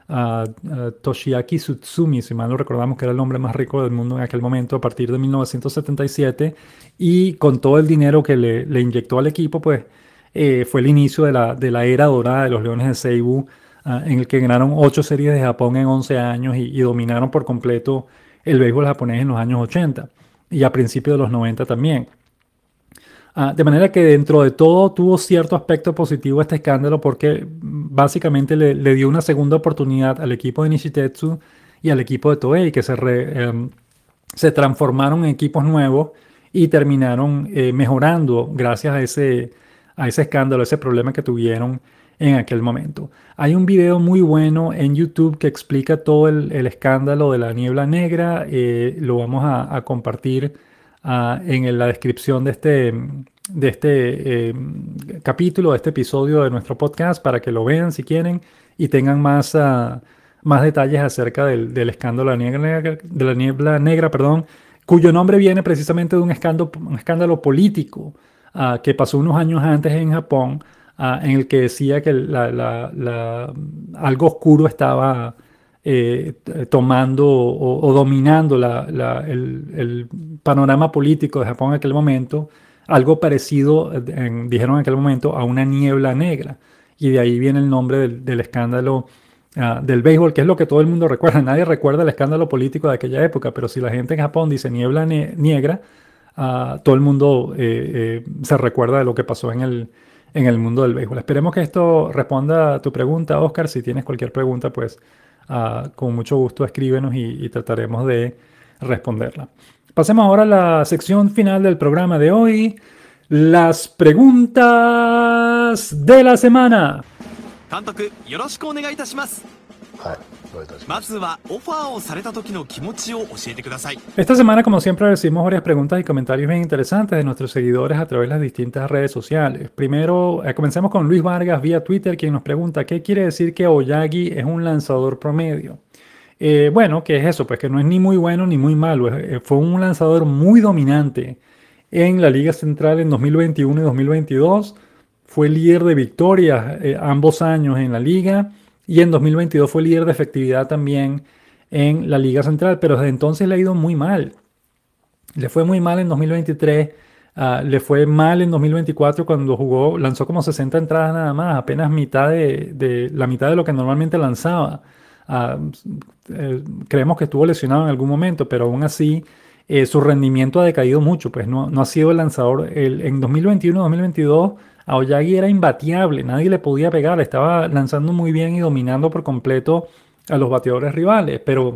a, a Toshiaki Tsutsumi, si mal no recordamos, que era el hombre más rico del mundo en aquel momento a partir de mil novecientos setenta y siete, y con todo el dinero que le, le inyectó al equipo, pues eh, fue el inicio de la, de la era dorada de los Leones de Seibu, ah, en el que ganaron ocho series de Japón en once años y, y dominaron por completo el béisbol japonés en los años ochenta y a principios de los noventa también. Ah, de manera que dentro de todo tuvo cierto aspecto positivo este escándalo porque mm, básicamente le, le dio una segunda oportunidad al equipo de Nishitetsu y al equipo de Toei, que se, re- em, se transformaron en equipos nuevos y terminaron eh, mejorando gracias a ese, a ese escándalo, ese problema que tuvieron en aquel momento. Hay un video muy bueno en YouTube que explica todo el, el escándalo de la niebla negra. Eh, lo vamos a, a compartir ah, en la descripción de este, de este eh, capítulo, de este episodio de nuestro podcast, para que lo vean si quieren y tengan más, ah, más detalles acerca del, del escándalo de la niebla negra, de la niebla negra, perdón, cuyo nombre viene precisamente de un escándalo, un escándalo político ah, que pasó unos años antes en Japón, ah, en el que decía que la- la- la- algo oscuro estaba eh, t- tomando o, o dominando la- la- el, el panorama político de Japón en aquel momento, algo parecido, eh, en- dijeron en aquel momento, a una niebla negra. Y de ahí viene el nombre del, del escándalo ah, del béisbol, que es lo que todo el mundo recuerda. Nadie recuerda el escándalo político de aquella época, pero si la gente en Japón dice niebla ne- negra, ah, todo el mundo eh, eh, se recuerda de lo que pasó en el, en el mundo del béisbol. Esperemos que esto responda a tu pregunta, Oscar. Si tienes cualquier pregunta, pues ah, con mucho gusto escríbenos y, y trataremos de responderla. Pasemos ahora a la sección final del programa de hoy, las preguntas de la semana. 監督よろしくお願いいたします。 はい、どういたしままずはオファーをされた時の気持ちを教えてください。 Esta semana, como siempre, recibimos varias preguntas y comentarios bien interesantes de nuestros seguidores a través de las distintas redes sociales. Primero, eh, comencemos con Luis Vargas vía Twitter, quien nos pregunta, ¿qué quiere decir que Oyagi es un lanzador promedio? Eh, bueno, ¿qué es eso? Pues que no es ni muy bueno ni muy malo. Eh, fue un lanzador muy dominante en la Liga Central en dos mil veintiuno y dos mil veintidós. Fue líder de victorias eh, ambos años en la liga y en dos mil veintidós fue líder de efectividad también en la Liga Central, pero desde entonces le ha ido muy mal. Le fue muy mal en dos mil veintitrés, ah, le fue mal en dos mil veinticuatro cuando jugó, lanzó como sesenta entradas nada más, apenas mitad de, de- la mitad de lo que normalmente lanzaba. Ah, eh, creemos que estuvo lesionado en algún momento, pero aún así eh, su rendimiento ha decaído mucho, pues no, no ha sido el lanzador. El- en dos mil veintiuno dos mil veintidós, Aoyagi era imbateable, nadie le podía pegar, estaba lanzando muy bien y dominando por completo a los bateadores rivales, pero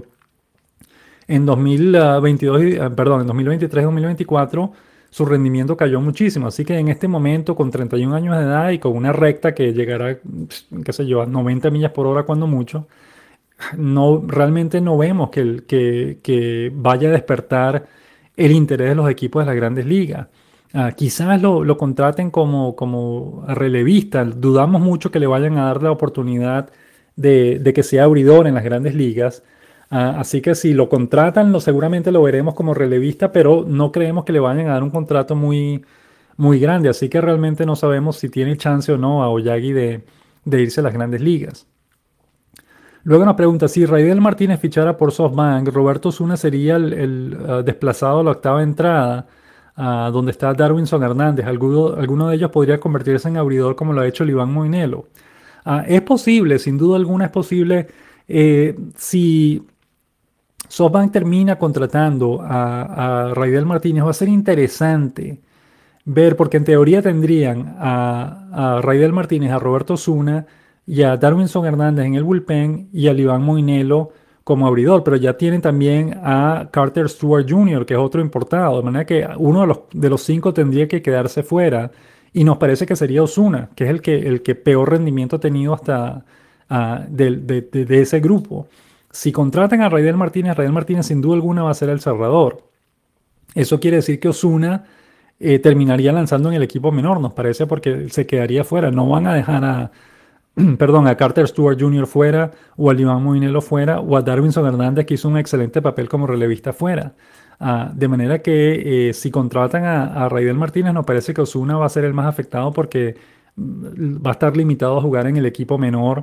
en dos mil veintidós, y- ah, perdón, en dos mil veintitrés dos mil veinticuatro su rendimiento cayó muchísimo. Así que en este momento, con treinta y un años de edad y con una recta que llegará, qué sé yo, a noventa millas por hora cuando mucho, no, realmente no vemos que, el- que, que vaya a despertar el interés de los equipos de las grandes ligas. Ah, quizás lo, lo contraten como, como relevista. Dudamos mucho que le vayan a dar la oportunidad de, de que sea abridor en las grandes ligas. Ah, así que si lo contratan, lo, seguramente lo veremos como relevista, pero no creemos que le vayan a dar un contrato muy, muy grande. Así que realmente no sabemos si tiene chance o no a Oyagi de, de irse a las grandes ligas. Luego nos pregunta, si Raidel Martínez fichara por SoftBank, Roberto Osuna sería el, el, ah, desplazado a la octava entrada, ah, donde está Darwinson Hernández. ¿Alguno, alguno de ellos podría convertirse en abridor como lo ha hecho el Iván Moinelo? Ah, es posible, sin duda alguna es posible. Eh, si SoftBank termina contratando a, a Raidel Martínez, va a ser interesante ver, porque en teoría tendrían a, a Raidel Martínez, a Roberto Osuna y a Darwinson Hernández en el bullpen y a Iván Moinelo como abridor, pero ya tienen también a Carter Stewart junior, que es otro importado, de manera que uno de los, de los cinco tendría que quedarse fuera y nos parece que sería Osuna, que es el que, el que peor rendimiento ha tenido hasta ah, del- de, de- de ese grupo. Si contratan a Raidel Martínez, Raidel Martínez sin duda alguna va a ser el cerrador. Eso quiere decir que Osuna eh, terminaría lanzando en el equipo menor, nos parece, porque se quedaría fuera. No van a dejar a, perdón, a Carter Stewart junior fuera, o a Iván Moinelo fuera, o a Darwinson Hernández, que hizo un excelente papel como relevista fuera. Ah, de manera que eh, si contratan a, a Raidel Martínez, nos parece que Osuna va a ser el más afectado porque mm, va a estar limitado a jugar en el equipo menor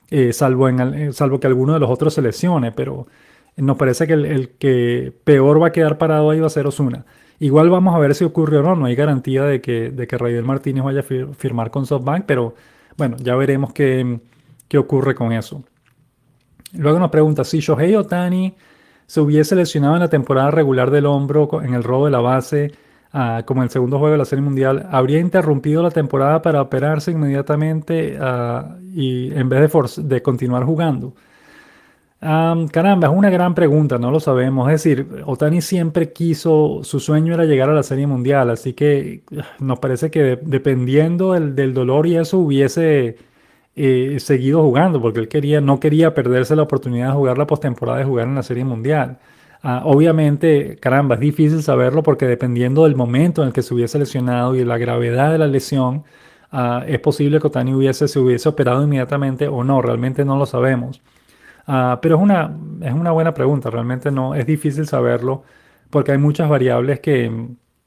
eh, salvo, en, al- eh, salvo que alguno de los otros se lesione, pero nos parece que el, el que peor va a quedar parado ahí va a ser Osuna. Igual vamos a ver si ocurre o no, no hay garantía de que, de que Raidel Martínez vaya a fir- firmar con SoftBank, pero bueno, ya veremos qué, qué ocurre con eso. Luego nos pregunta, si Shohei Ohtani se hubiese lesionado en la temporada regular del hombro co- en el robo de la base, ah, como en el segundo juego de la Serie Mundial, ¿habría interrumpido la temporada para operarse inmediatamente ah, y en vez de, forz- de continuar jugando? Am, caramba, es una gran pregunta, no lo sabemos. Es decir, Ohtani siempre quiso, su sueño era llegar a la Serie Mundial, así que ah, nos parece que de- dependiendo del, del dolor y eso hubiese eh, seguido jugando, porque él quería, no quería perderse la oportunidad de jugar la postemporada de jugar en la Serie Mundial. Ah, obviamente, caramba, es difícil saberlo porque dependiendo del momento en el que se hubiese lesionado y de la gravedad de la lesión, ah, es posible que Ohtani hubiese, se hubiese operado inmediatamente o no, realmente no lo sabemos. Ah, pero es una, es una buena pregunta, realmente no, es difícil saberlo porque hay muchas variables que,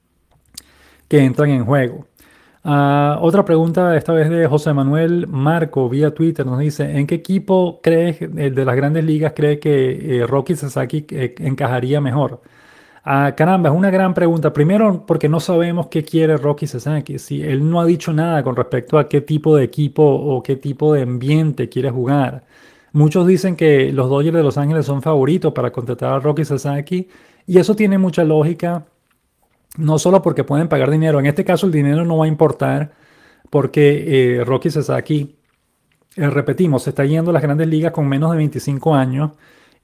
que entran en juego. Ah, otra pregunta, esta vez de José Manuel Marco vía Twitter, nos dice, ¿en qué equipo crees, el de las grandes ligas, cree que eh, Rocky Sasaki eh, encajaría mejor? Ah, caramba, es una gran pregunta. Primero, porque no sabemos qué quiere Rocky Sasaki. Si él no ha dicho nada con respecto a qué tipo de equipo o qué tipo de ambiente quiere jugar. Muchos dicen que los Dodgers de Los Ángeles son favoritos para contratar a Rocky Sasaki y eso tiene mucha lógica, no solo porque pueden pagar dinero. En este caso, el dinero no va a importar porque eh, Rocky Sasaki, eh, repetimos, se está yendo a las grandes ligas con menos de veinticinco años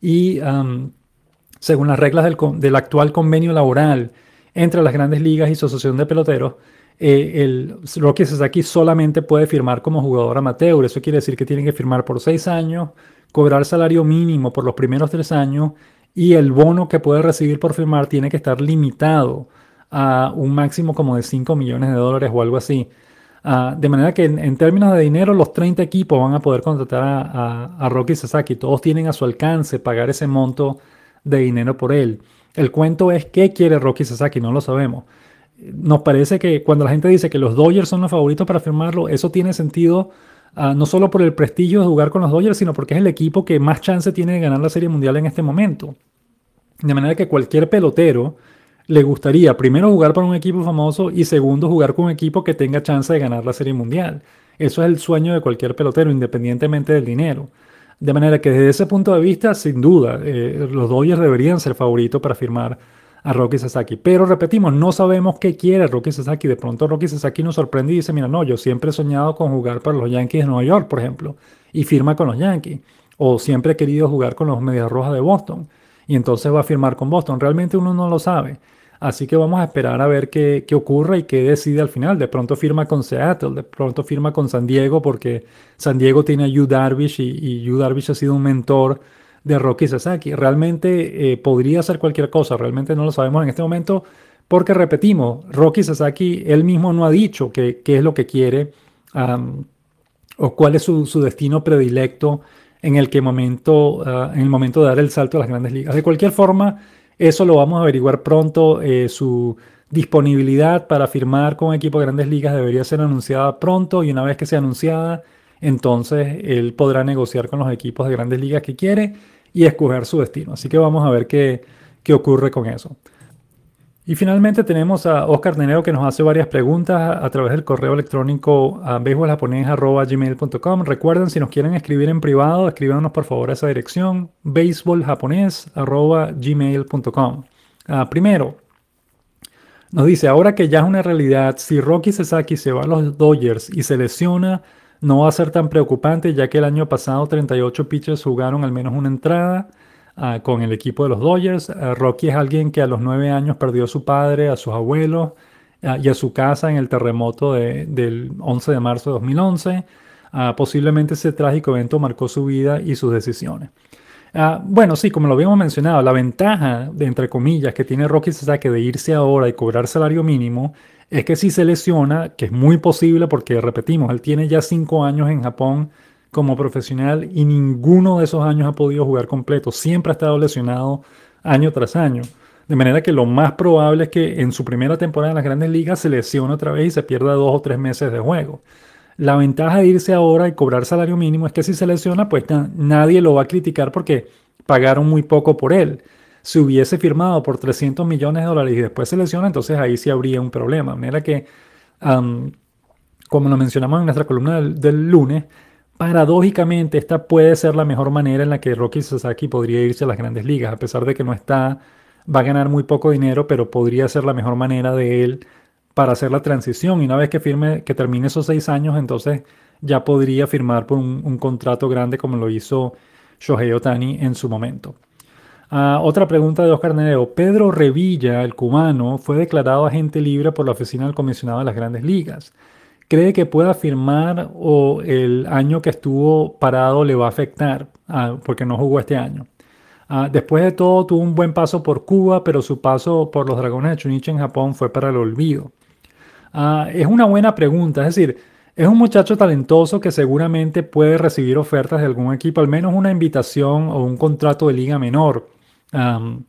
y am, según las reglas del, con- del actual convenio laboral entre las grandes ligas y su asociación de peloteros, eh, el Rocky Sasaki solamente puede firmar como jugador amateur. Eso quiere decir que tiene que firmar por seis años, cobrar salario mínimo por los primeros tres años y el bono que puede recibir por firmar tiene que estar limitado a un máximo como de cinco millones de dólares o algo así. Ah, de manera que en, en términos de dinero, los treinta equipos van a poder contratar a, a- a Rocky Sasaki. Todos tienen a su alcance pagar ese monto de dinero por él. El cuento es qué quiere Rocky Sasaki, no lo sabemos. Nos parece que cuando la gente dice que los Dodgers son los favoritos para firmarlo, eso tiene sentido ah, no solo por el prestigio de jugar con los Dodgers, sino porque es el equipo que más chance tiene de ganar la Serie Mundial en este momento. De manera que cualquier pelotero le gustaría primero jugar para un equipo famoso y segundo jugar con un equipo que tenga chance de ganar la Serie Mundial. Eso es el sueño de cualquier pelotero, independientemente del dinero. De manera que desde ese punto de vista, sin duda, eh, los Dodgers deberían ser favoritos para firmar a Rocky Sasaki. Pero repetimos, no sabemos qué quiere Rocky Sasaki. De pronto Rocky Sasaki nos sorprende y dice, mira, no, yo siempre he soñado con jugar para los Yankees de Nueva York, por ejemplo, y firma con los Yankees. O siempre he querido jugar con los Medias Rojas de Boston y entonces va a firmar con Boston. Realmente uno no lo sabe. Así que vamos a esperar a ver qué, qué ocurre y qué decide al final. De pronto firma con Seattle, de pronto firma con San Diego porque San Diego tiene a Yu Darvish y, y Yu Darvish ha sido un mentor de Rocky Sasaki. Realmente eh, podría ser cualquier cosa, realmente no lo sabemos en este momento porque repetimos, Rocky Sasaki él mismo no ha dicho qué qué es lo que quiere um, o cuál es su, su destino predilecto en el, que momento, uh, en el momento de dar el salto a las grandes ligas. De cualquier forma, eso lo vamos a averiguar pronto. Eh, su disponibilidad para firmar con equipo de grandes ligas debería ser anunciada pronto y una vez que sea anunciada, entonces él podrá negociar con los equipos de grandes ligas que quiere y escoger su destino. Así que vamos a ver qué, qué ocurre con eso. Y finalmente tenemos a Oscar Neneo que nos hace varias preguntas a través del correo electrónico a beisbol japonés arroba gmail punto com. Recuerden, si nos quieren escribir en privado, escríbanos por favor a esa dirección, beisbol japonés arroba gmail punto com. Ah, primero, nos dice, ahora que ya es una realidad, si Rocky Sasaki se va a los Dodgers y se lesiona, no va a ser tan preocupante, ya que el año pasado treinta y ocho pitchers jugaron al menos una entrada ah, con el equipo de los Dodgers. Ah, Rocky es alguien que a los nueve años perdió a su padre, a sus abuelos ah, y a su casa en el terremoto de- del once de marzo de dos mil once. Ah, posiblemente ese trágico evento marcó su vida y sus decisiones. Ah, bueno, sí, como lo habíamos mencionado, la ventaja, de, entre comillas, que tiene Rocky Sasaki de irse ahora y cobrar salario mínimo es que si se lesiona, que es muy posible porque, repetimos, él tiene ya cinco años en Japón como profesional y ninguno de esos años ha podido jugar completo. Siempre ha estado lesionado año tras año. De manera que lo más probable es que en su primera temporada en las grandes ligas se lesione otra vez y se pierda dos o tres meses de juego. La ventaja de irse ahora y cobrar salario mínimo es que si se lesiona, pues na- nadie lo va a criticar porque pagaron muy poco por él. Si hubiese firmado por trescientos millones de dólares y después se lesiona, entonces ahí sí habría un problema. De manera que, am, como lo mencionamos en nuestra columna del, del lunes, paradójicamente esta puede ser la mejor manera en la que Rocky Sasaki podría irse a las grandes ligas, a pesar de que no está, va a ganar muy poco dinero, pero podría ser la mejor manera de él para hacer la transición. Y una vez que firme, que termine esos seis años, entonces ya podría firmar por un, un contrato grande como lo hizo Shohei Ohtani en su momento. Ah, otra pregunta de Oscar Nereo. Pedro Revilla, el cubano, fue declarado agente libre por la oficina del comisionado de las grandes ligas. ¿Cree que pueda firmar o el año que estuvo parado le va a afectar? Ah, porque no jugó este año. Ah, después de todo, tuvo un buen paso por Cuba, pero su paso por los Dragones de Chunichi en Japón fue para el olvido. Ah, es una buena pregunta, es decir, es un muchacho talentoso que seguramente puede recibir ofertas de algún equipo, al menos una invitación o un contrato de liga menor, am,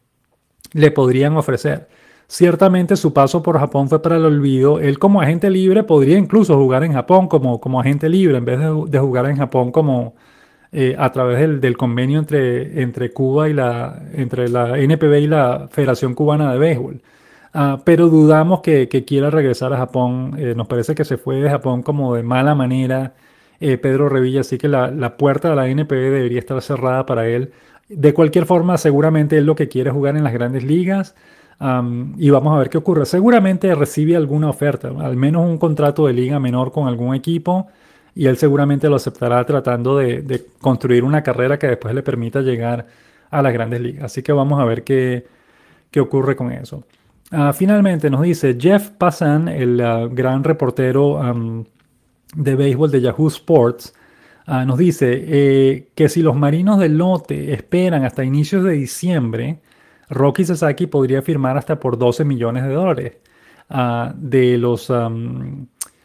le podrían ofrecer. Ciertamente su paso por Japón fue para el olvido. Él como agente libre podría incluso jugar en Japón como, como agente libre en vez de, ju- de jugar en Japón como eh, a través del, del convenio entre, entre Cuba y la, entre la N P B y la Federación Cubana de Béisbol. Ah, pero dudamos que, que quiera regresar a Japón. Eh, nos parece que se fue de Japón como de mala manera eh, Pedro Revilla, así que la, la puerta de la N P B debería estar cerrada para él. De cualquier forma, seguramente él lo que quiere es jugar en las grandes ligas. Am, y vamos a ver qué ocurre. Seguramente recibe alguna oferta, al menos un contrato de liga menor con algún equipo, y él seguramente lo aceptará tratando de, de construir una carrera que después le permita llegar a las grandes ligas. Así que vamos a ver qué, qué ocurre con eso. Ah, finalmente nos dice Jeff Passan, el ah, gran reportero am, de béisbol de Yahoo Sports, ah, nos dice eh, que si los Marinos del Lote esperan hasta inicios de diciembre, Rocky Sasaki podría firmar hasta por doce millones de dólares. Ah, de los am,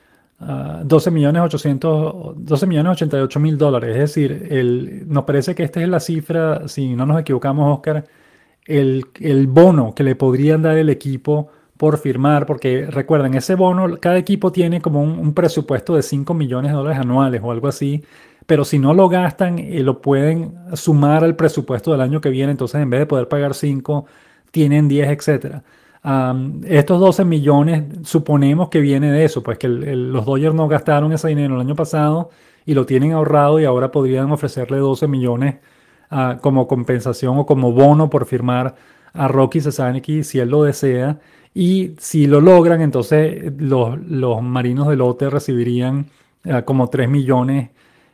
ah, doce millones ochocientos, doce millones ochenta y ocho mil dólares. Es decir, el, nos parece que esta es la cifra, si no nos equivocamos, Oscar, el, el bono que le podrían dar el equipo por firmar, porque recuerden, ese bono, cada equipo tiene como un, un presupuesto de cinco millones de dólares anuales o algo así, pero si no lo gastan, eh, lo pueden sumar al presupuesto del año que viene, entonces en vez de poder pagar cinco tienen diez, etcétera. Am, estos doce millones suponemos que viene de eso, pues que el- el- los Dodgers no gastaron ese dinero el año pasado y lo tienen ahorrado y ahora podrían ofrecerle doce millones ah, como compensación o como bono por firmar a Rocky Sasaki si él lo desea. Y si lo logran, entonces los, los Marinos del Lote recibirían ah, como tres millones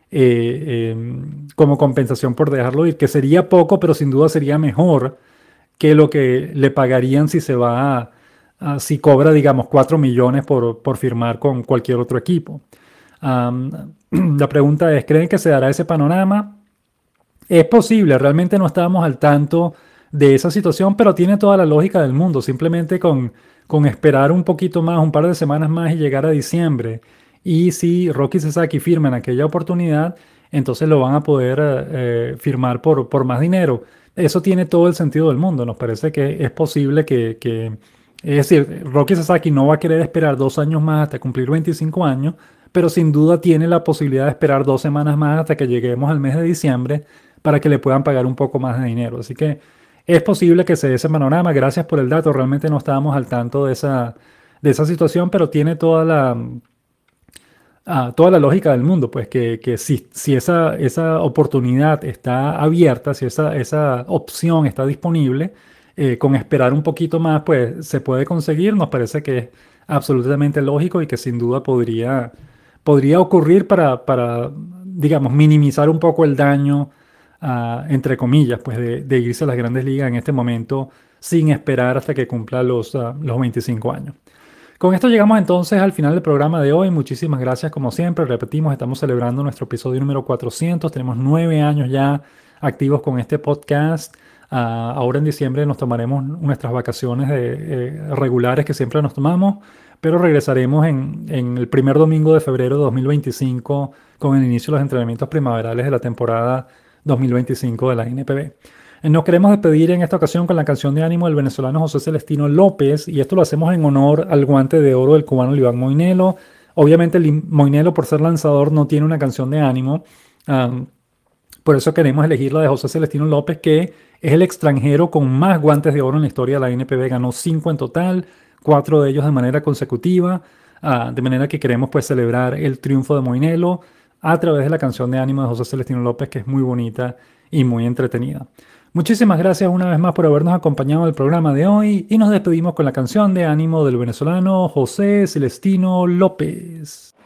eh, em, como compensación por dejarlo ir, que sería poco, pero sin duda sería mejor que lo que le pagarían si se va a, a- si cobra, digamos, cuatro millones por, por firmar con cualquier otro equipo. Am, la pregunta es, ¿creen que se dará ese panorama? Es posible, realmente no estábamos al tanto de esa situación, pero tiene toda la lógica del mundo. Simplemente con, con esperar un poquito más, un par de semanas más y llegar a diciembre. Y si Rocky Sasaki firma en aquella oportunidad, entonces lo van a poder eh, eh, firmar por, por más dinero. Eso tiene todo el sentido del mundo. Nos parece que es posible que, que- es decir, Rocky Sasaki no va a querer esperar dos años más hasta cumplir veinticinco años, pero sin duda tiene la posibilidad de esperar dos semanas más hasta que lleguemos al mes de diciembre para que le puedan pagar un poco más de dinero. Así que es posible que se dé ese panorama. Gracias por el dato. Realmente no estábamos al tanto de esa, de esa situación, pero tiene toda la, ah, toda la lógica del mundo. Pues que, que si, si esa, esa oportunidad está abierta, si esa, esa opción está disponible, eh, con esperar un poquito más, pues se puede conseguir. Nos parece que es absolutamente lógico y que sin duda podría, podría ocurrir para, para, digamos, minimizar un poco el daño ah, entre comillas, pues de, de irse a las grandes ligas en este momento sin esperar hasta que cumpla los, ah, los veinticinco años. Con esto llegamos entonces al final del programa de hoy. Muchísimas gracias como siempre. Repetimos, estamos celebrando nuestro episodio número cuatrocientos. Tenemos nueve años ya activos con este podcast. Ah, ahora en diciembre nos tomaremos nuestras vacaciones de, eh, regulares que siempre nos tomamos, pero regresaremos en, en el primer domingo de febrero de dos mil veinticinco con el inicio de los entrenamientos primaverales de la temporada dos mil veinticinco de la N P B. Eh, Nos queremos despedir en esta ocasión con la canción de ánimo del venezolano José Celestino López, y esto lo hacemos en honor al guante de oro del cubano Liván Moinelo. Obviamente el Moinelo, por ser lanzador, no tiene una canción de ánimo. Um, por eso queremos elegir la de José Celestino López, que es el extranjero con más guantes de oro en la historia de la N P B. Ganó cinco en total, cuatro de ellos de manera consecutiva. Uh, de manera que queremos pues celebrar el triunfo de Moinelo a través de la canción de ánimo de José Celestino López, que es muy bonita y muy entretenida. Muchísimas gracias una vez más por habernos acompañado en el programa de hoy y nos despedimos con la canción de ánimo del venezolano José Celestino López.